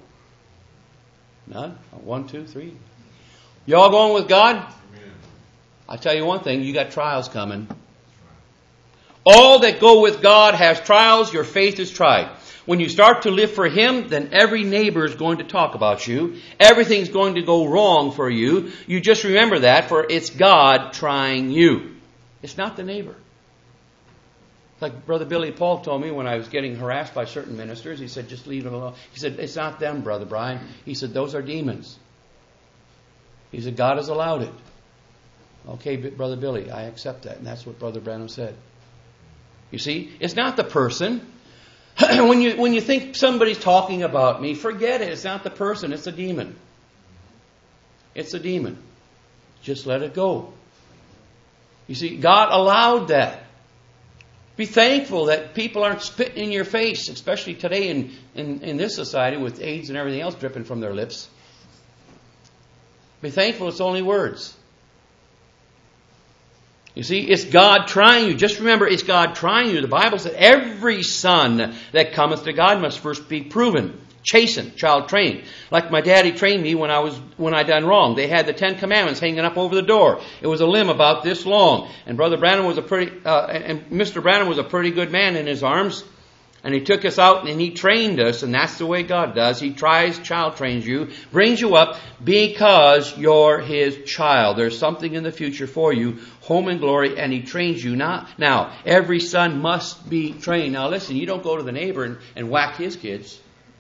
None? One, two, three. You all going with God? Amen. I tell you one thing, you got trials coming. All that go with God has trials. Your faith is tried. When you start to live for Him, then every neighbor is going to talk about you. Everything's going to go wrong for you. You just remember that, for it's God trying you. It's not the neighbor. Like Brother Billy Paul told me when I was getting harassed by certain ministers, he said, just leave them alone. He said, it's not them, Brother Brian. He said, those are demons. He said, God has allowed it. Okay, Brother Billy, I accept that. And that's what Brother Branham said. You see, it's not the person. when you when you think somebody's talking about me, forget it. It's not the person. It's a demon. It's a demon. Just let it go. You see, God allowed that. Be thankful that people aren't spitting in your face, especially today in, in, in this society with AIDS and everything else dripping from their lips. Be thankful it's only words. You see, it's God trying you. Just remember, it's God trying you. The Bible said every son that cometh to God must first be proven, chastened, child trained. Like my daddy trained me when I was when I done wrong. They had the Ten Commandments hanging up over the door. It was a limb about this long. And Brother Branham was a pretty, uh, and Mister Branham was a pretty good man in his arms. And he took us out and he trained us, and that's the way God does. He tries, child trains you, brings you up because you're His child. There's something in the future for you, home and glory, and He trains you. Now, now every son must be trained. Now listen, you don't go to the neighbor and, and whack his kids.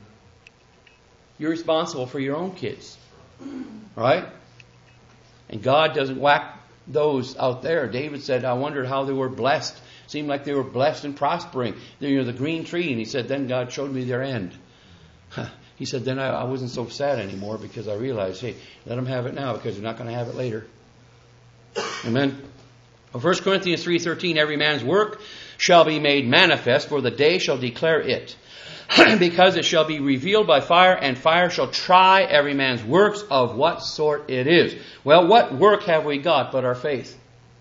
You're responsible for your own kids. Right? And God doesn't whack those out there. David said, I wondered how they were blessed. Seemed like they were blessed and prospering. You know, the green tree. And he said, then God showed me their end. He said, then I, I wasn't so sad anymore because I realized, hey, let them have it now because they're not going to have it later. Amen. Well, First Corinthians three thirteen, every man's work shall be made manifest, for the day shall declare it. Because it shall be revealed by fire, and fire shall try every man's works of what sort it is. Well, what work have we got but our faith?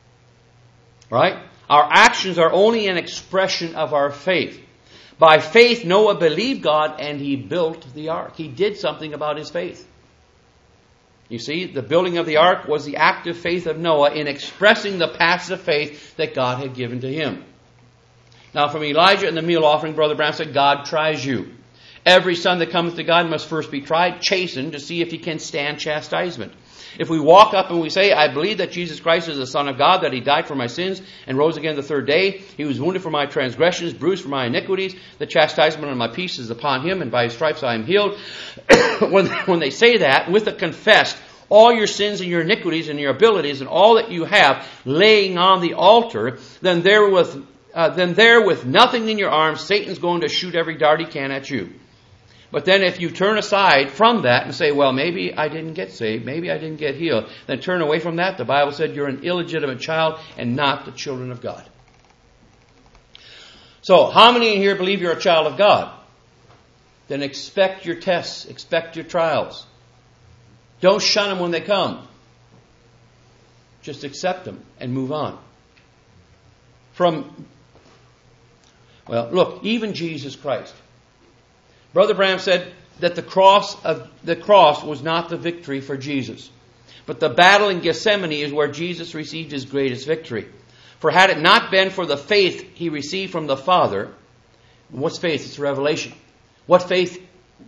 Right? Our actions are only an expression of our faith. By faith, Noah believed God and he built the ark. He did something about his faith. You see, the building of the ark was the active faith of Noah in expressing the passive faith that God had given to him. Now, from Elijah and the meal offering, Brother Branham said, God tries you. Every son that cometh to God must first be tried, chastened, to see if he can stand chastisement. If we walk up and we say, I believe that Jesus Christ is the Son of God, that He died for my sins and rose again the third day. He was wounded for my transgressions, bruised for my iniquities. The chastisement of my peace is upon Him, and by His stripes I am healed. when, when they say that, with a confessed, all your sins and your iniquities and your abilities and all that you have laying on the altar, then there with, uh, then there with nothing in your arms, Satan's going to shoot every dart he can at you. But then if you turn aside from that and say, well, maybe I didn't get saved, maybe I didn't get healed, then turn away from that. The Bible said you're an illegitimate child and not the children of God. So, how many in here believe you're a child of God? Then expect your tests, expect your trials. Don't shun them when they come. Just accept them and move on. From, well, look, even Jesus Christ. Brother Branham said that the cross of the cross was not the victory for Jesus. But the battle in Gethsemane is where Jesus received his greatest victory. For had it not been for the faith he received from the Father, what's faith? It's revelation. What faith?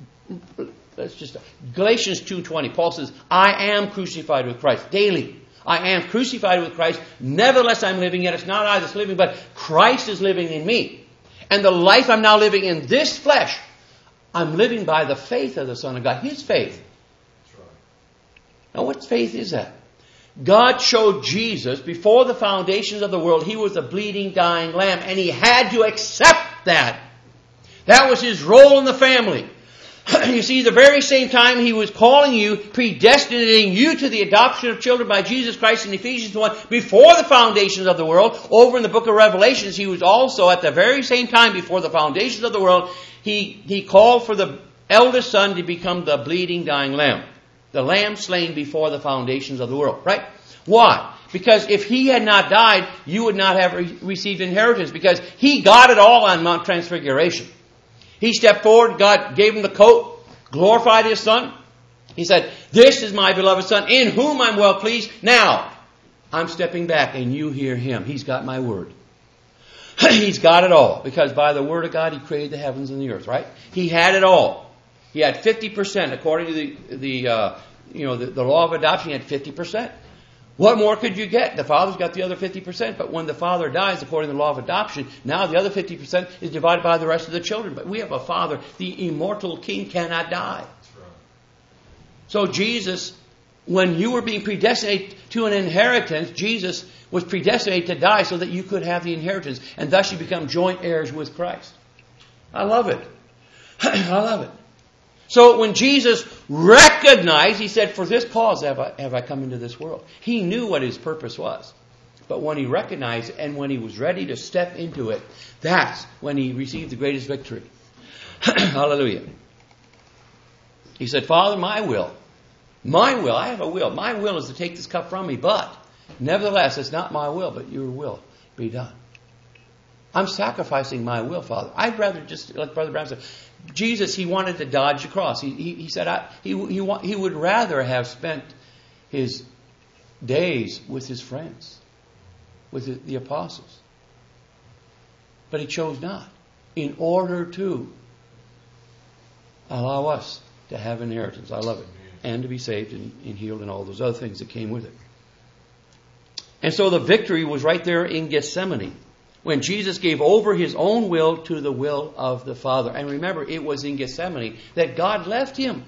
Let's just Galatians two twenty. Paul says, I am crucified with Christ daily. I am crucified with Christ. Nevertheless I'm living, yet it's not I that's living, but Christ is living in me. And the life I'm now living in this flesh, I'm living by the faith of the Son of God. His faith. That's right. Now what faith is that? God showed Jesus before the foundations of the world, he was a bleeding, dying lamb. And he had to accept that. That was his role in the family. You see, the very same time he was calling you, predestinating you to the adoption of children by Jesus Christ in Ephesians one, before the foundations of the world, over in the book of Revelations, he was also at the very same time before the foundations of the world, he, he called for the eldest son to become the bleeding, dying lamb. The lamb slain before the foundations of the world. Right? Why? Because if he had not died, you would not have re- received inheritance. Because he got it all on Mount Transfiguration. He stepped forward, God gave him the coat, glorified his son. He said, this is my beloved son, in whom I'm well pleased. Now, I'm stepping back and you hear him. He's got my word. He's got it all. Because by the word of God, he created the heavens and the earth, right? He had it all. He had fifty percent, according to the, the uh, you know, the, the law of adoption, he had fifty percent. What more could you get? The father's got the other fifty percent, but when the father dies, according to the law of adoption, now the other fifty percent is divided by the rest of the children. But we have a father, the immortal king cannot die. That's right. So Jesus, when you were being predestinated to an inheritance, Jesus was predestinated to die so that you could have the inheritance. And thus you become joint heirs with Christ. I love it. I love it. So when Jesus recognized, he said, for this cause have I, have I come into this world. He knew what his purpose was. But when he recognized it and when he was ready to step into it, that's when he received the greatest victory. Hallelujah. He said, Father, my will, my will, I have a will. My will is to take this cup from me, but nevertheless, it's not my will, but your will be done. I'm sacrificing my will, Father. I'd rather just, like Brother Brown said, Jesus, he wanted to dodge the cross. He, he, he said I, he, he, he would rather have spent his days with his friends, with the, the apostles. But he chose not, in order to allow us to have inheritance. I love it. And to be saved and, and healed and all those other things that came with it. And so the victory was right there in Gethsemane, when Jesus gave over his own will to the will of the Father. And remember, it was in Gethsemane that God left him.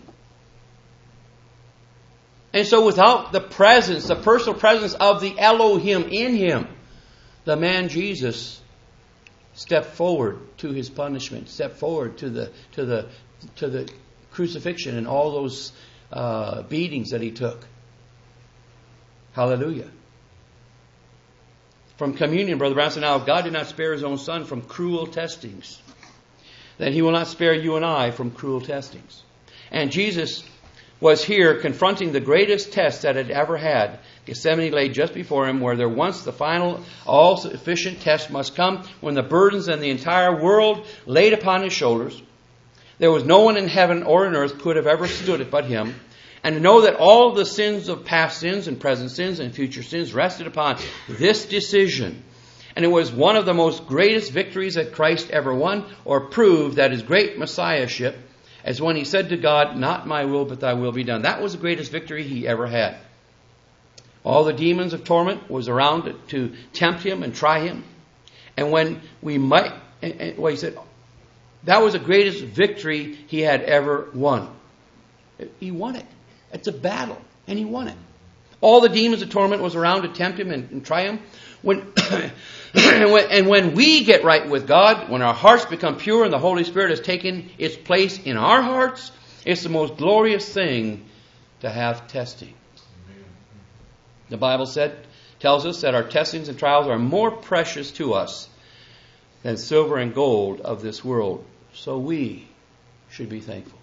And so without the presence, the personal presence of the Elohim in him, the man Jesus stepped forward to his punishment, stepped forward to the to the to the crucifixion and all those uh, beatings that he took. Hallelujah. From communion, Brother Brown said, now if God did not spare his own son from cruel testings, then he will not spare you and I from cruel testings. And Jesus was here confronting the greatest test that it ever had. Gethsemane lay just before him, where there once the final, all-sufficient test must come, when the burdens and the entire world laid upon his shoulders. There was no one in heaven or in earth could have ever stood it but him. And to know that all the sins of past sins and present sins and future sins rested upon this decision. And it was one of the most greatest victories that Christ ever won, or proved that his great messiahship, as when he said to God, not my will, but thy will be done. That was the greatest victory he ever had. All the demons of torment was around it to tempt him and try him. And when we might, and, and, well, he said, that was the greatest victory he had ever won. He won it. It's a battle, and he won it. All the demons of torment was around to tempt him and, and try him. When, and, when, and when we get right with God, when our hearts become pure and the Holy Spirit has taken its place in our hearts, it's the most glorious thing to have testing. The Bible said, tells us that our testings and trials are more precious to us than silver and gold of this world. So we should be thankful.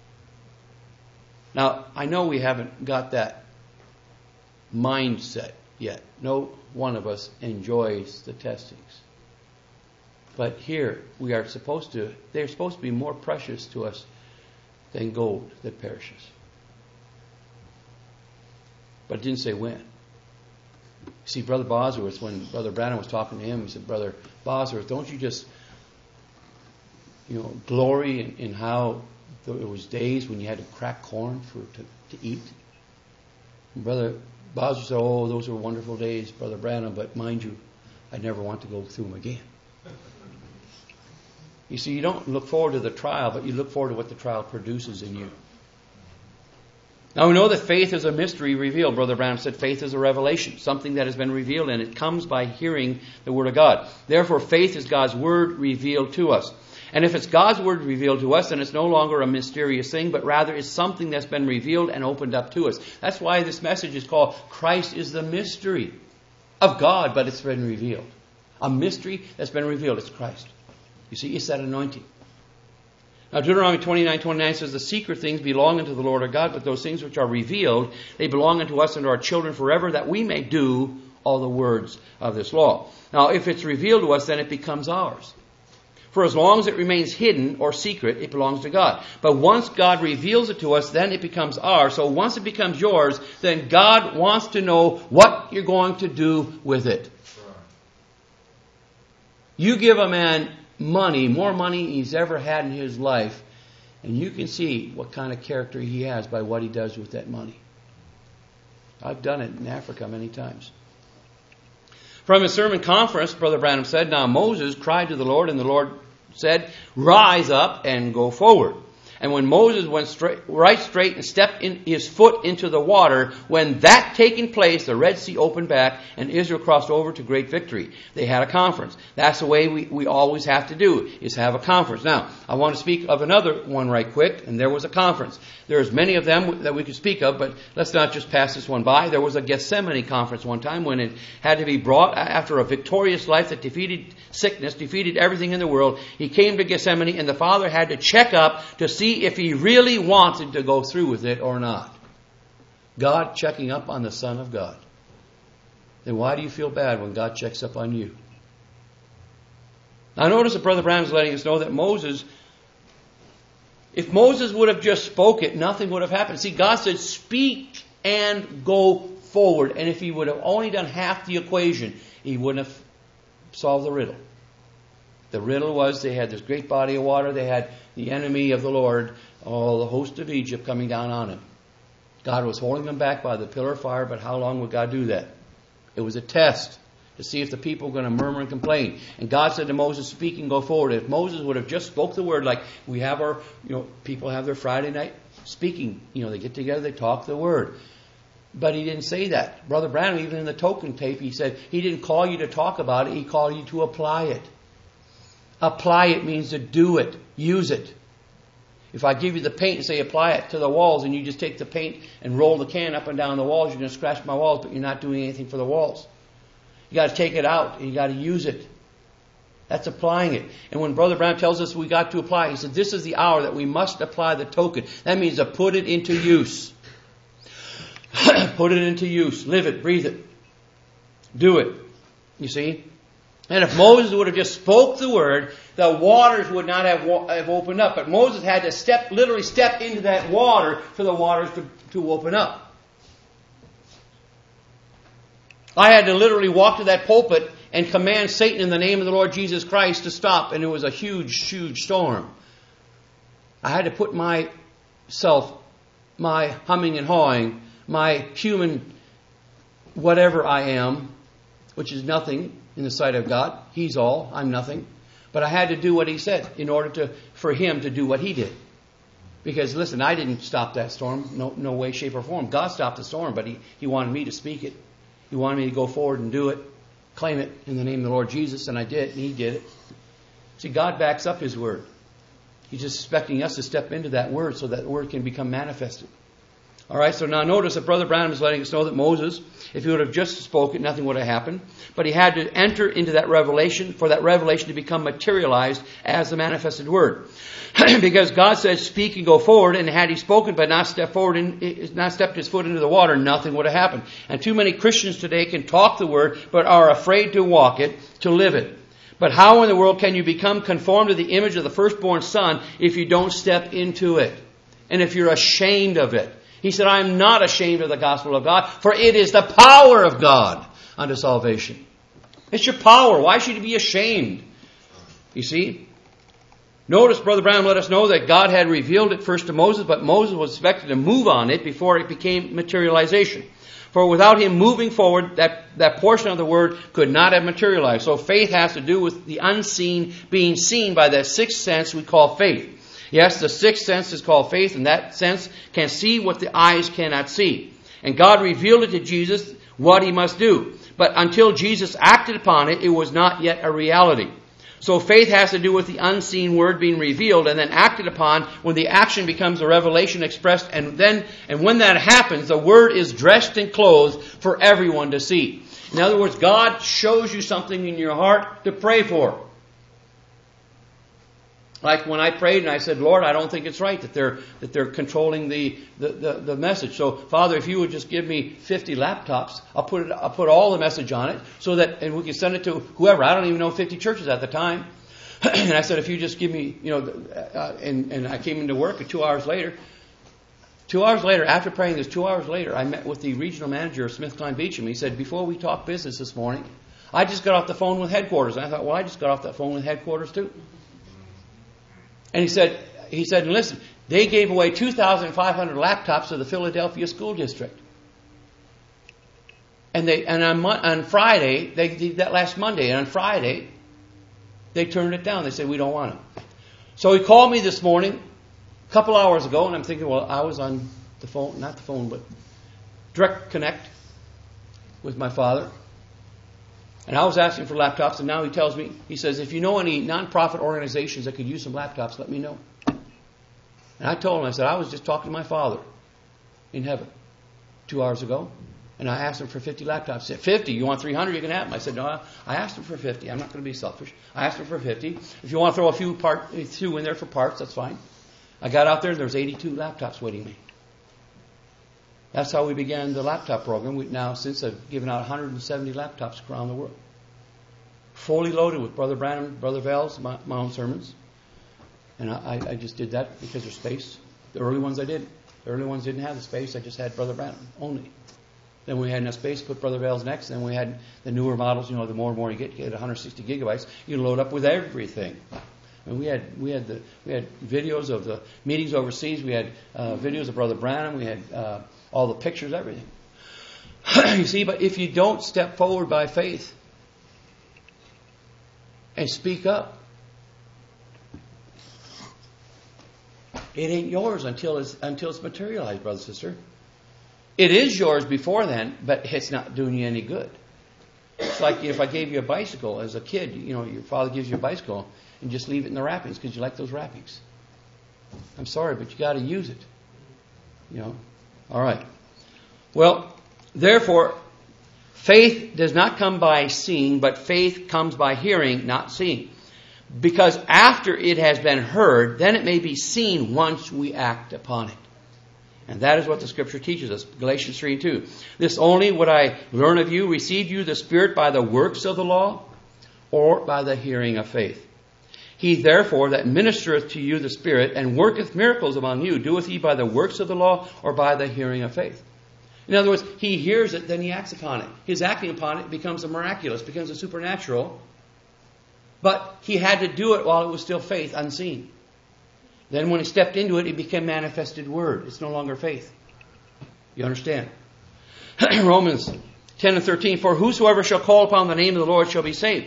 Now, I know we haven't got that mindset yet. No one of us enjoys the testings. But here we are supposed to, they're supposed to be more precious to us than gold that perishes. But it didn't say when. See, Brother Bosworth, when Brother Branham was talking to him, he said, Brother Bosworth, don't you just, you know, glory in, in how there was days when you had to crack corn for to, to eat? And Brother Bosworth said, oh, those were wonderful days, Brother Branham, but mind you, I never want to go through them again. You see, you don't look forward to the trial, but you look forward to what the trial produces in you. Now we know that faith is a mystery revealed. Brother Branham said faith is a revelation, something that has been revealed, and it comes by hearing the Word of God. Therefore, faith is God's Word revealed to us. And if it's God's Word revealed to us, then it's no longer a mysterious thing, but rather it's something that's been revealed and opened up to us. That's why this message is called Christ is the mystery of God, but it's been revealed. A mystery that's been revealed. It's Christ. You see, it's that anointing. Now, Deuteronomy twenty-nine twenty-nine says, the secret things belong unto the Lord our God, but those things which are revealed, they belong unto us and to our children forever, that we may do all the words of this law. Now, if it's revealed to us, then it becomes ours. For as long as it remains hidden or secret, it belongs to God. But once God reveals it to us, then it becomes ours. So once it becomes yours, then God wants to know what you're going to do with it. You give a man money, more money he's ever had in his life, and you can see what kind of character he has by what he does with that money. I've done it in Africa many times. From his sermon conference, Brother Branham said, now Moses cried to the Lord, and the Lord said, rise up and go forward. And when Moses went straight, right straight and stepped in his foot into the water, when that taking place, the Red Sea opened back and Israel crossed over to great victory. They had a conference. That's the way we, we always have to do, is have a conference. Now, I want to speak of another one right quick, and there was a conference. There's many of them that we could speak of, but let's not just pass this one by. There was a Gethsemane conference one time when it had to be brought after a victorious life that defeated sickness, defeated everything in the world. He came to Gethsemane, and the Father had to check up to see if he really wanted to go through with it or not. God checking up on the Son of God. Then why do you feel bad when God checks up on you? Now notice that Brother Branham is letting us know that Moses, if Moses would have just spoke it, nothing would have happened. See, God said, speak and go forward. And if he would have only done half the equation, he wouldn't have solved the riddle. The riddle was they had this great body of water. They had the enemy of the Lord, all the host of Egypt coming down on him. God was holding them back by the pillar of fire, but how long would God do that? It was a test to see if the people were going to murmur and complain. And God said to Moses, speak and go forward. If Moses would have just spoke the word, like we have our, you know, people have their Friday night speaking. You know, they get together, they talk the word. But he didn't say that. Brother Branham, even in the token tape, he said he didn't call you to talk about it. He called you to apply it. Apply it means to do it. Use it. If I give you the paint and say apply it to the walls, and you just take the paint and roll the can up and down the walls, you're going to scratch my walls, but you're not doing anything for the walls. You got to take it out and you got to use it. That's applying it. And when Brother Branham tells us we got to apply, he said this is the hour that we must apply the token. That means to put it into use. Put it into use. Live it. Breathe it. Do it. You see? And if Moses would have just spoke the word, the waters would not have, have opened up. But Moses had to step, literally step into that water for the waters to, to open up. I had to literally walk to that pulpit and command Satan in the name of the Lord Jesus Christ to stop. And it was a huge, huge storm. I had to put myself, my humming and hawing, my human whatever I am, which is nothing in the sight of God. He's all. I'm nothing. But I had to do what he said in order to for him to do what he did. Because, listen, I didn't stop that storm. No, no way, shape, or form. God stopped the storm, but he, he wanted me to speak it. He wanted me to go forward and do it. Claim it in the name of the Lord Jesus, and I did, and He did it. See, God backs up His Word. He's just expecting us to step into that Word so that Word can become manifested. All right, so now notice that Brother Branham is letting us know that Moses, if he would have just spoken, nothing would have happened. But he had to enter into that revelation for that revelation to become materialized as the manifested Word. Because God said, speak and go forward, and had he spoken but not stepped forward, and not stepped his foot into the water, nothing would have happened. And too many Christians today can talk the Word, but are afraid to walk it, to live it. But how in the world can you become conformed to the image of the firstborn Son if you don't step into it? And if you're ashamed of it? He said, I am not ashamed of the gospel of God, for it is the power of God unto salvation. It's your power. Why should you be ashamed? You see? Notice, Brother Branham let us know that God had revealed it first to Moses, but Moses was expected to move on it before it became materialization. For without him moving forward, that, that portion of the Word could not have materialized. So faith has to do with the unseen being seen by that sixth sense we call faith. Yes, the sixth sense is called faith, and that sense can see what the eyes cannot see. And God revealed it to Jesus what He must do. But until Jesus acted upon it, it was not yet a reality. So faith has to do with the unseen Word being revealed and then acted upon when the action becomes a revelation expressed. And then, and when that happens, the Word is dressed in clothes for everyone to see. In other words, God shows you something in your heart to pray for. Like when I prayed and I said, Lord, I don't think it's right that they're that they're controlling the, the, the, the message. So, Father, if you would just give me fifty laptops, I'll put it I'll put all the message on it so that and we can send it to whoever. I don't even know fifty churches at the time. And I said, if you just give me, you know, uh, and and I came into work and two hours later, two hours later, after praying this, two hours later, I met with the regional manager of SmithKline Beecham. He said, before we talk business this morning, I just got off the phone with headquarters. And I thought, well, I just got off that phone with headquarters too. And he said, he said, listen, they gave away two thousand five hundred laptops to the Philadelphia School District. And they and on, on Friday, they did that last Monday, and on Friday, they turned it down. They said, we don't want it. So he called me this morning, a couple hours ago, and I'm thinking, well, I was on the phone, not the phone, but direct connect with my father. And I was asking for laptops, and now he tells me, he says, if you know any nonprofit organizations that could use some laptops, let me know. And I told him, I said, I was just talking to my Father in heaven two hours ago, and I asked him for fifty laptops. He said, fifty? You want three hundred? You can have them. I said, no, I asked him for fifty. I'm not going to be selfish. I asked him for fifty. If you want to throw a few, part, a few in there for parts, that's fine. I got out there, and there was eighty-two laptops waiting me. That's how we began the laptop program. We now since have given out one hundred seventy laptops around the world. Fully loaded with Brother Branham, Brother Vels, my, my own sermons. And I, I just did that because of space. The early ones I did. The early ones didn't have the space. I just had Brother Branham only. Then we had enough space to put Brother Vels next. Then we had the newer models. You know, the more and more you get, you get one hundred sixty gigabytes. You load up with everything. And we had we had the we had videos of the meetings overseas. We had uh, videos of Brother Branham. We had uh, all the pictures, everything. You see, but if you don't step forward by faith and speak up, it ain't yours until it's until it's materialized, brother, sister. It is yours before then, but it's not doing you any good. It's like if I gave you a bicycle as a kid, you know, your father gives you a bicycle and just leave it in the wrappings because you like those wrappings. I'm sorry, but you got to use it. You know. All right. Well, therefore, faith does not come by seeing, but faith comes by hearing, not seeing. Because after it has been heard, then it may be seen once we act upon it. And that is what the Scripture teaches us. Galatians three and two. This only would I learn of you, received you the Spirit by the works of the law, or by the hearing of faith. He therefore that ministereth to you the Spirit, and worketh miracles among you, doeth he by the works of the law, or by the hearing of faith? In other words, he hears it, then he acts upon it. His acting upon it becomes a miraculous, becomes a supernatural. But he had to do it while it was still faith, unseen. Then when he stepped into it, it became manifested word. It's no longer faith. You understand? Romans ten and thirteen. For whosoever shall call upon the name of the Lord shall be saved.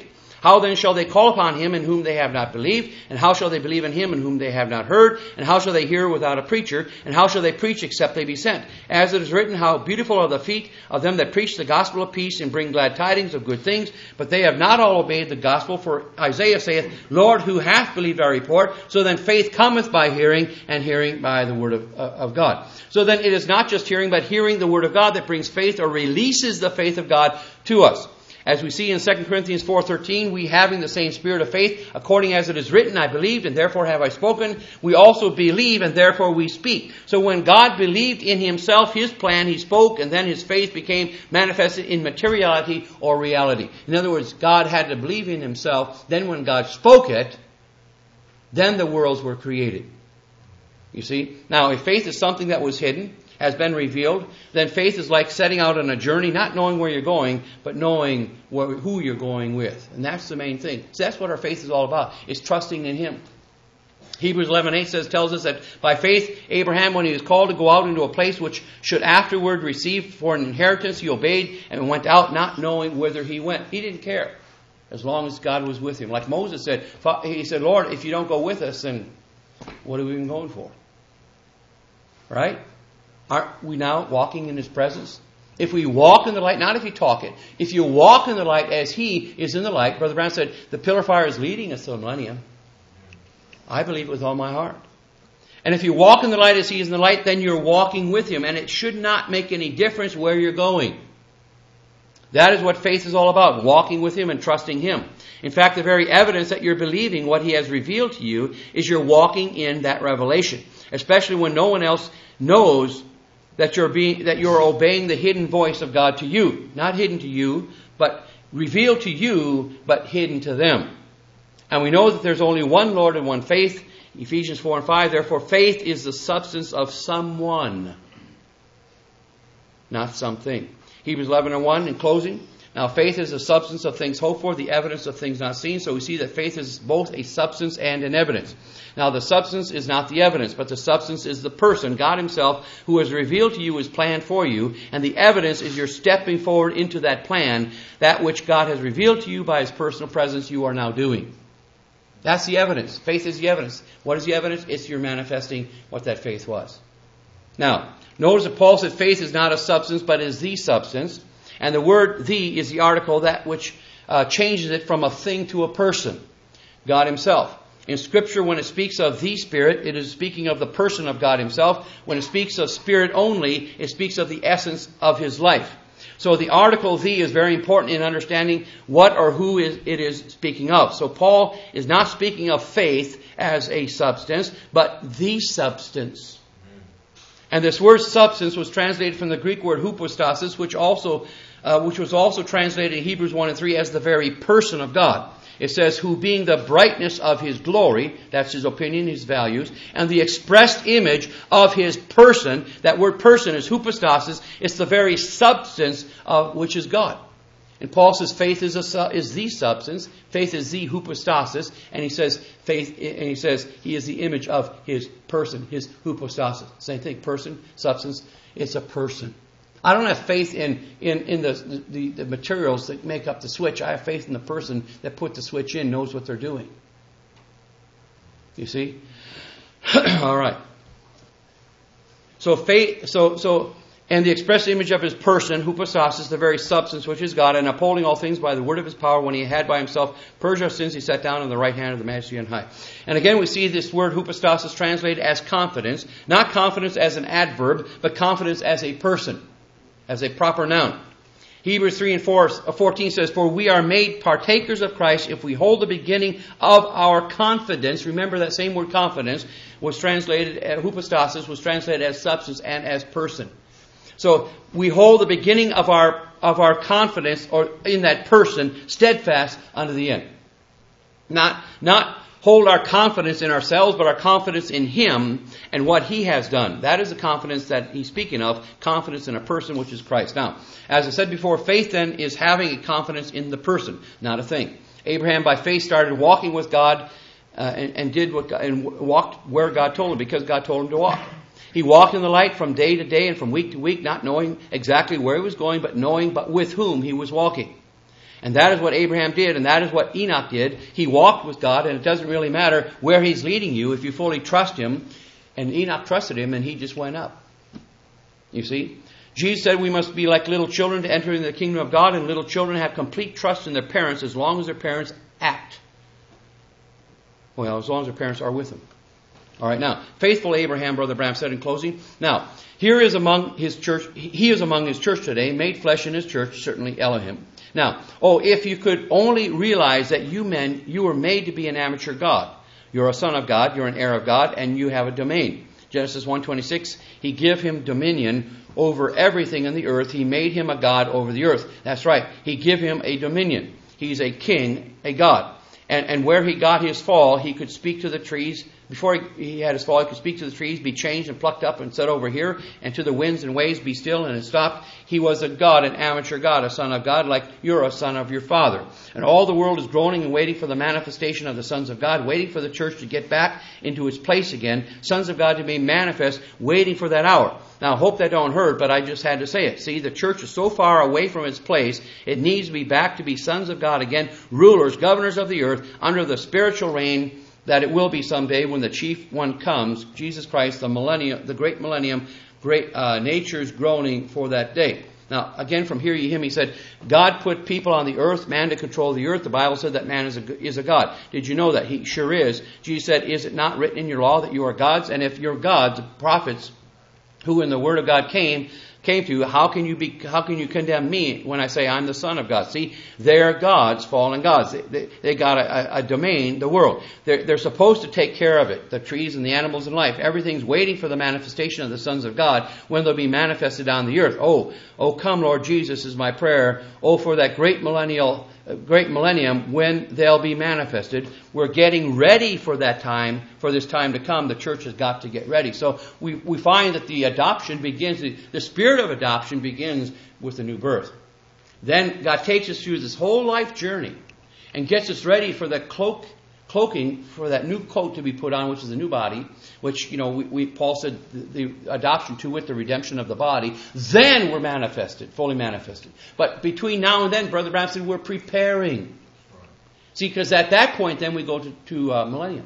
How then shall they call upon him in whom they have not believed? And how shall they believe in him in whom they have not heard? And how shall they hear without a preacher? And how shall they preach except they be sent? As it is written, how beautiful are the feet of them that preach the gospel of peace and bring glad tidings of good things. But they have not all obeyed the gospel. For Isaiah saith, Lord, who hath believed our report? So then faith cometh by hearing, and hearing by the word of, uh, of God. So then it is not just hearing, but hearing the word of God that brings faith or releases the faith of God to us. As we see in Second Corinthians four thirteen, we having the same spirit of faith, according as it is written, I believed, and therefore have I spoken. We also believe, and therefore we speak. So when God believed in himself, his plan, he spoke, and then his faith became manifested in materiality or reality. In other words, God had to believe in himself. Then when God spoke it, then the worlds were created. You see? Now, if faith is something that was hidden, has been revealed, then faith is like setting out on a journey, not knowing where you're going, but knowing where, who you're going with. And that's the main thing. So that's what our faith is all about, is trusting in him. Hebrews eleven eight says, tells us that by faith, Abraham, when he was called to go out into a place which should afterward receive for an inheritance, he obeyed and went out not knowing whither he went. He didn't care as long as God was with him. Like Moses said, he said, Lord, if you don't go with us, then what are we even going for? Right? Aren't we now walking in his presence? If we walk in the light, not if you talk it, if you walk in the light as he is in the light, Brother Brown said, the pillar fire is leading us to the millennium. I believe it with all my heart. And if you walk in the light as he is in the light, then you're walking with him. And it should not make any difference where you're going. That is what faith is all about, walking with him and trusting him. In fact, the very evidence that you're believing what he has revealed to you is you're walking in that revelation. Especially when no one else knows that you're being, that you're obeying the hidden voice of God to you. Not hidden to you, but revealed to you, but hidden to them. And we know that there's only one Lord and one faith. Ephesians four and five, therefore faith is the substance of someone, not something. Hebrews eleven and one in closing. Now faith is the substance of things hoped for, the evidence of things not seen. So we see that faith is both a substance and an evidence. Now the substance is not the evidence, but the substance is the person, God himself, who has revealed to you his plan for you. And the evidence is your stepping forward into that plan, that which God has revealed to you by his personal presence you are now doing. That's the evidence. Faith is the evidence. What is the evidence? It's your manifesting what that faith was. Now, notice that Paul said faith is not a substance, but is the substance. And the word "the" is the article that which uh, changes it from a thing to a person, God himself. In Scripture, when it speaks of the Spirit, it is speaking of the person of God himself. When it speaks of Spirit only, it speaks of the essence of his life. So the article "the" is very important in understanding what or who is, it is speaking of. So Paul is not speaking of faith as a substance, but the substance. And this word substance was translated from the Greek word hypostasis, which also, uh, which was also translated in Hebrews one and three as the very person of God. It says, who being the brightness of his glory, that's his opinion, his values, and the expressed image of his person, that word person is hypostasis, it's the very substance of which is God. And Paul says faith is a, is the substance, faith is the hypostasis, and he says faith, and he says he is the image of his person, his hypostasis. Same thing, person, substance, it's a person. I don't have faith in, in, in the, the, the materials that make up the switch. I have faith in the person that put the switch in, knows what they're doing. You see? All right. So faith, so, so, and the express image of his person, hypostasis, the very substance which is God, and upholding all things by the word of his power, when he had by himself purged our sins, he sat down on the right hand of the Majesty on high. And again we see this word hypostasis translated as confidence, not confidence as an adverb, but confidence as a person, as a proper noun. Hebrews three and fourteen says, for we are made partakers of Christ if we hold the beginning of our confidence. Remember that same word confidence was translated, uh, hypostasis was translated as substance and as person. So we hold the beginning of our of our confidence or in that person steadfast unto the end. Not not hold our confidence in ourselves, but our confidence in him and what he has done. That is the confidence that he's speaking of, confidence in a person, which is Christ. Now, as I said before, faith then is having a confidence in the person, not a thing. Abraham by faith started walking with God uh, and, and did what God, and walked where God told him because God told him to walk. He walked in the light from day to day and from week to week, not knowing exactly where he was going, but knowing but with whom he was walking. And that is what Abraham did, and that is what Enoch did. He walked with God, and it doesn't really matter where he's leading you if you fully trust him. And Enoch trusted him, and he just went up. You see? Jesus said we must be like little children to enter into the kingdom of God, and little children have complete trust in their parents as long as their parents act. Well, as long as their parents are with them. All right, now, faithful Abraham, Brother Branham said in closing. Now, here is among his church, he is among his church today, made flesh in his church, certainly Elohim. Now, oh, if you could only realize that you men, you were made to be an amateur God. You're a son of God, you're an heir of God, and you have a domain. Genesis one twenty-six, he gave him dominion over everything in the earth. He made him a God over the earth. That's right. He gave him a dominion. He's a king, a God. And, and where he got his fall, he could speak to the trees. Before he, he had his fall, he could speak to the trees, be changed and plucked up and set over here, and to the winds and waves, be still, and it stopped. He was a God, an amateur God, a son of God, like you're a son of your Father. And all the world is groaning and waiting for the manifestation of the sons of God, waiting for the church to get back into its place again, sons of God to be manifest, waiting for that hour. Now, I hope that don't hurt, but I just had to say it. See, the church is so far away from its place, it needs to be back to be sons of God again, rulers, governors of the earth, under the spiritual reign that it will be someday when the chief one comes, Jesus Christ, the millennium, the great millennium, great uh, nature's groaning for that day. Now, again, from here you hear me said, God put people on the earth, man to control the earth. The Bible said that man is a, is a God. Did you know that? He sure is. Jesus said, is it not written in your law that you are gods? And if you're gods, the prophets who in the Word of God came, came to, how can you be, how can you condemn me when I say I'm the Son of God? See, they're gods, fallen gods. They, they, they got a, a domain, the world. They're, they're supposed to take care of it, the trees and the animals in life. Everything's waiting for the manifestation of the sons of God when they'll be manifested on the earth. Oh, oh, come, Lord Jesus, is my prayer. Oh, for that great millennial, great millennium when they'll be manifested. We're getting ready for that time, for this time to come. The church has got to get ready. So we, we find that the adoption begins, the, the spirit of adoption begins with the new birth. Then God takes us through this whole life journey and gets us ready for the cloak, cloaking, for that new coat to be put on, which is the new body, which, you know, we, we Paul said the, the adoption to with the redemption of the body. Then we're manifested, fully manifested. But between now and then, Brother Branham said, we're preparing. See, because at that point, then we go to, to uh, millennium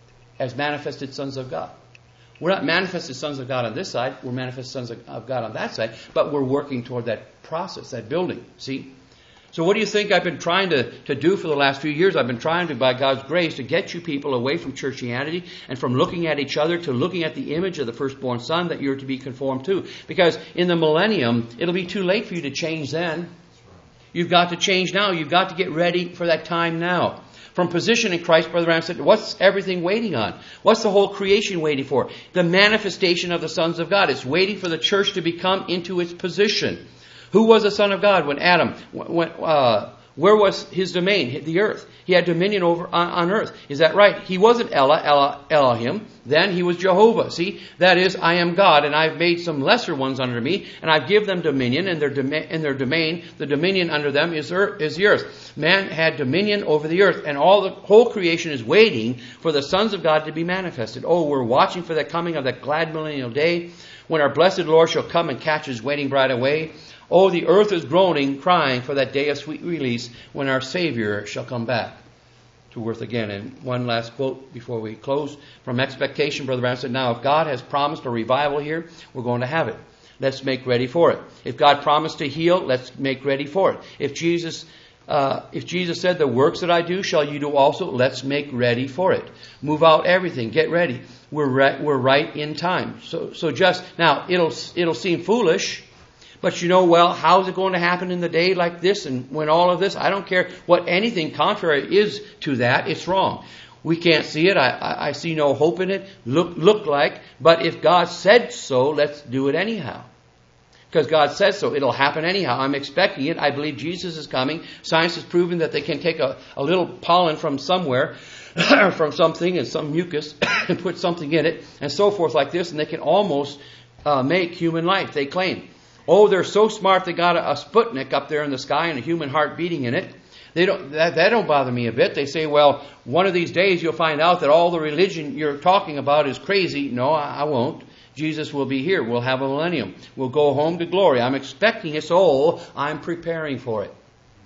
as manifested sons of God. We're not manifested sons of God on this side. We're manifested sons of, of God on that side. But we're working toward that process, that building. See? So what do you think I've been trying to, to do for the last few years? I've been trying to, by God's grace, to get you people away from churchianity and from looking at each other to looking at the image of the firstborn son that you're to be conformed to. Because in the millennium, it'll be too late for you to change then. You've got to change now. You've got to get ready for that time now. From position in Christ, Brother Branham said, what's everything waiting on? What's the whole creation waiting for? The manifestation of the sons of God. It's waiting for the church to become into its position. Who was the son of God when Adam went? Uh, where was his domain? The earth. He had dominion over on, on earth. Is that right? He wasn't Ella, Ella, Elohim. Then he was Jehovah. See, that is, I am God, and I've made some lesser ones under me, and I've given them dominion, and their, dom- and their domain, the dominion under them is, earth, is the earth. Man had dominion over the earth, and all the whole creation is waiting for the sons of God to be manifested. Oh, we're watching for the coming of that glad millennial day, when our blessed Lord shall come and catch his waiting bride away. Oh, the earth is groaning, crying for that day of sweet release when our Savior shall come back to earth again. And one last quote before we close. From Expectation, Brother Branham said, now if God has promised a revival here, we're going to have it. Let's make ready for it. If God promised to heal, let's make ready for it. If Jesus uh, if Jesus said, the works that I do shall you do also, let's make ready for it. Move out everything. Get ready. We're re- we're right in time. So so just now, it'll it'll seem foolish. But you know, well, how is it going to happen in the day like this and when all of this? I don't care what anything contrary is to that. It's wrong. We can't see it. I, I, I see no hope in it. Look, look like. But if God said so, let's do it anyhow. Because God says so. It'll happen anyhow. I'm expecting it. I believe Jesus is coming. Science has proven that they can take a, a little pollen from somewhere, from something and some mucus, and put something in it, and so forth like this, and they can almost uh, make human life, they claim. Oh, they're so smart they got a, a Sputnik up there in the sky and a human heart beating in it. They don't, that, that don't bother me a bit. They say, well, one of these days you'll find out that all the religion you're talking about is crazy. No, I, I won't. Jesus will be here. We'll have a millennium. We'll go home to glory. I'm expecting it, so I'm preparing for it.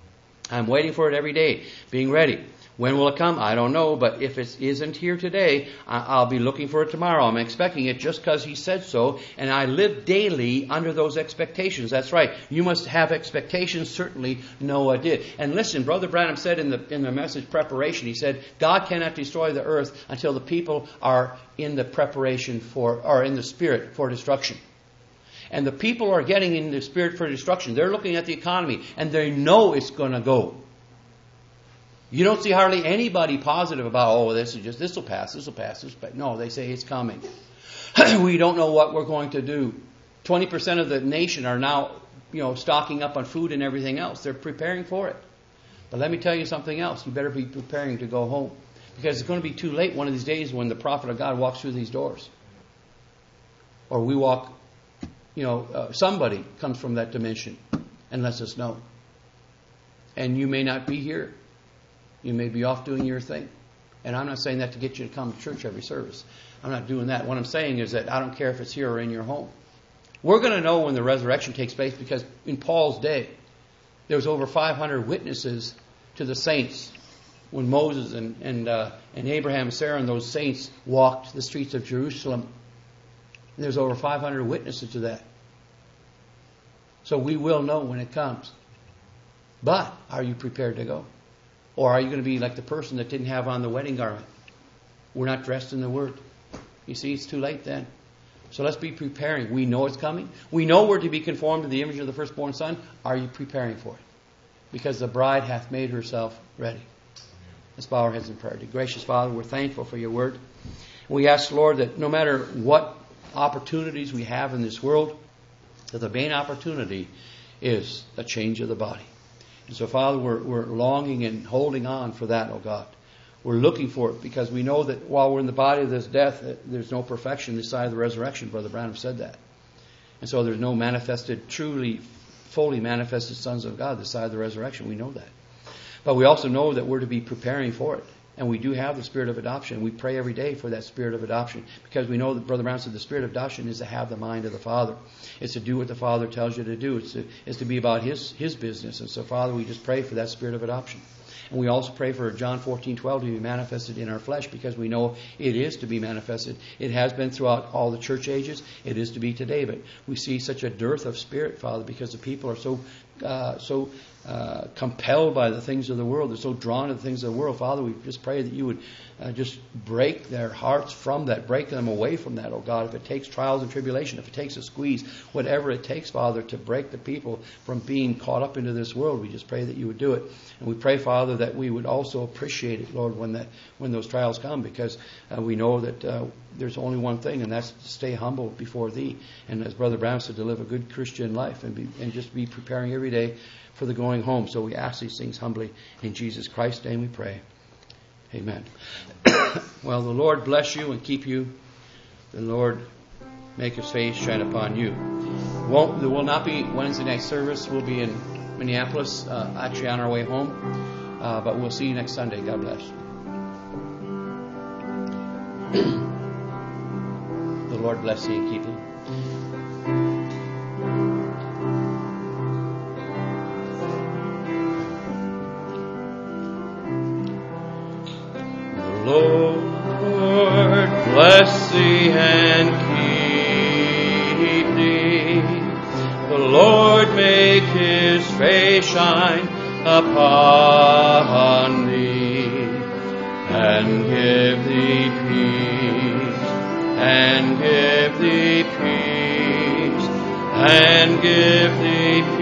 I'm waiting for it every day, being ready. When will it come? I don't know, but if it isn't here today, I'll be looking for it tomorrow. I'm expecting it just because He said so, and I live daily under those expectations. That's right. You must have expectations. Certainly Noah did. And listen, Brother Branham said in the in the message preparation, he said, God cannot destroy the earth until the people are in the preparation for, or in the spirit for destruction. And the people are getting in the spirit for destruction. They're looking at the economy, and they know it's going to go. You don't see hardly anybody positive about, oh, this is just, this will pass, this will pass, this will pass. No, they say it's coming. We don't know what we're going to do. twenty percent of the nation are now, you know, stocking up on food and everything else. They're preparing for it. But let me tell you something else. You better be preparing to go home. Because it's going to be too late one of these days when the prophet of God walks through these doors. Or we walk, you know, uh, somebody comes from that dimension and lets us know. And you may not be here. You may be off doing your thing. And I'm not saying that to get you to come to church every service. I'm not doing that. What I'm saying is that I don't care if it's here or in your home. We're going to know when the resurrection takes place because in Paul's day, there was over five hundred witnesses to the saints when Moses and, and, uh, and Abraham, Sarah, and those saints walked the streets of Jerusalem. And there's over five hundred witnesses to that. So we will know when it comes. But are you prepared to go? Or are you going to be like the person that didn't have on the wedding garment? We're not dressed in the Word. You see, it's too late then. So let's be preparing. We know it's coming. We know we're to be conformed to the image of the firstborn Son. Are you preparing for it? Because the bride hath made herself ready. Let's bow our heads in prayer. Dear gracious Father, we're thankful for your Word. We ask, Lord, that no matter what opportunities we have in this world, that the main opportunity is a change of the body. And so, Father, we're, we're longing and holding on for that, oh God. We're looking for it because we know that while we're in the body of this death, there's no perfection this side of the resurrection. Brother Branham said that. And so there's no manifested, truly, fully manifested sons of God this side of the resurrection. We know that. But we also know that we're to be preparing for it. And we do have the spirit of adoption. We pray every day for that spirit of adoption because we know that Brother Brown said the spirit of adoption is to have the mind of the Father. It's to do what the Father tells you to do. It's to, it's to be about His His business. And so, Father, we just pray for that spirit of adoption. And we also pray for John fourteen twelve to be manifested in our flesh because we know it is to be manifested. It has been throughout all the church ages. It is to be today. But we see such a dearth of spirit, Father, because the people are so uh, so uh, compelled by the things of the world. They're so drawn to the things of the world. Father, we just pray that you would uh, just break their hearts from that, break them away from that, oh God. If it takes trials and tribulation, if it takes a squeeze, whatever it takes, Father, to break the people from being caught up into this world, we just pray that you would do it. And we pray, Father, that we would also appreciate it, Lord, when that when those trials come, because uh, we know that uh, there's only one thing, and that's to stay humble before Thee. And as Brother Brown said, to live a good Christian life and be, and just be preparing every day for the going home. So we ask these things humbly in Jesus Christ's name we pray. Amen. Well, the Lord bless you and keep you. The Lord make His face shine upon you. Won't, there will not be Wednesday night service. We'll be in Minneapolis, uh, actually on our way home. Uh, but we'll see you next Sunday. God bless. The Lord bless you and keep you. The Lord bless thee and keep thee. The Lord make His face shine upon thee and give thee peace, and give thee peace, and give thee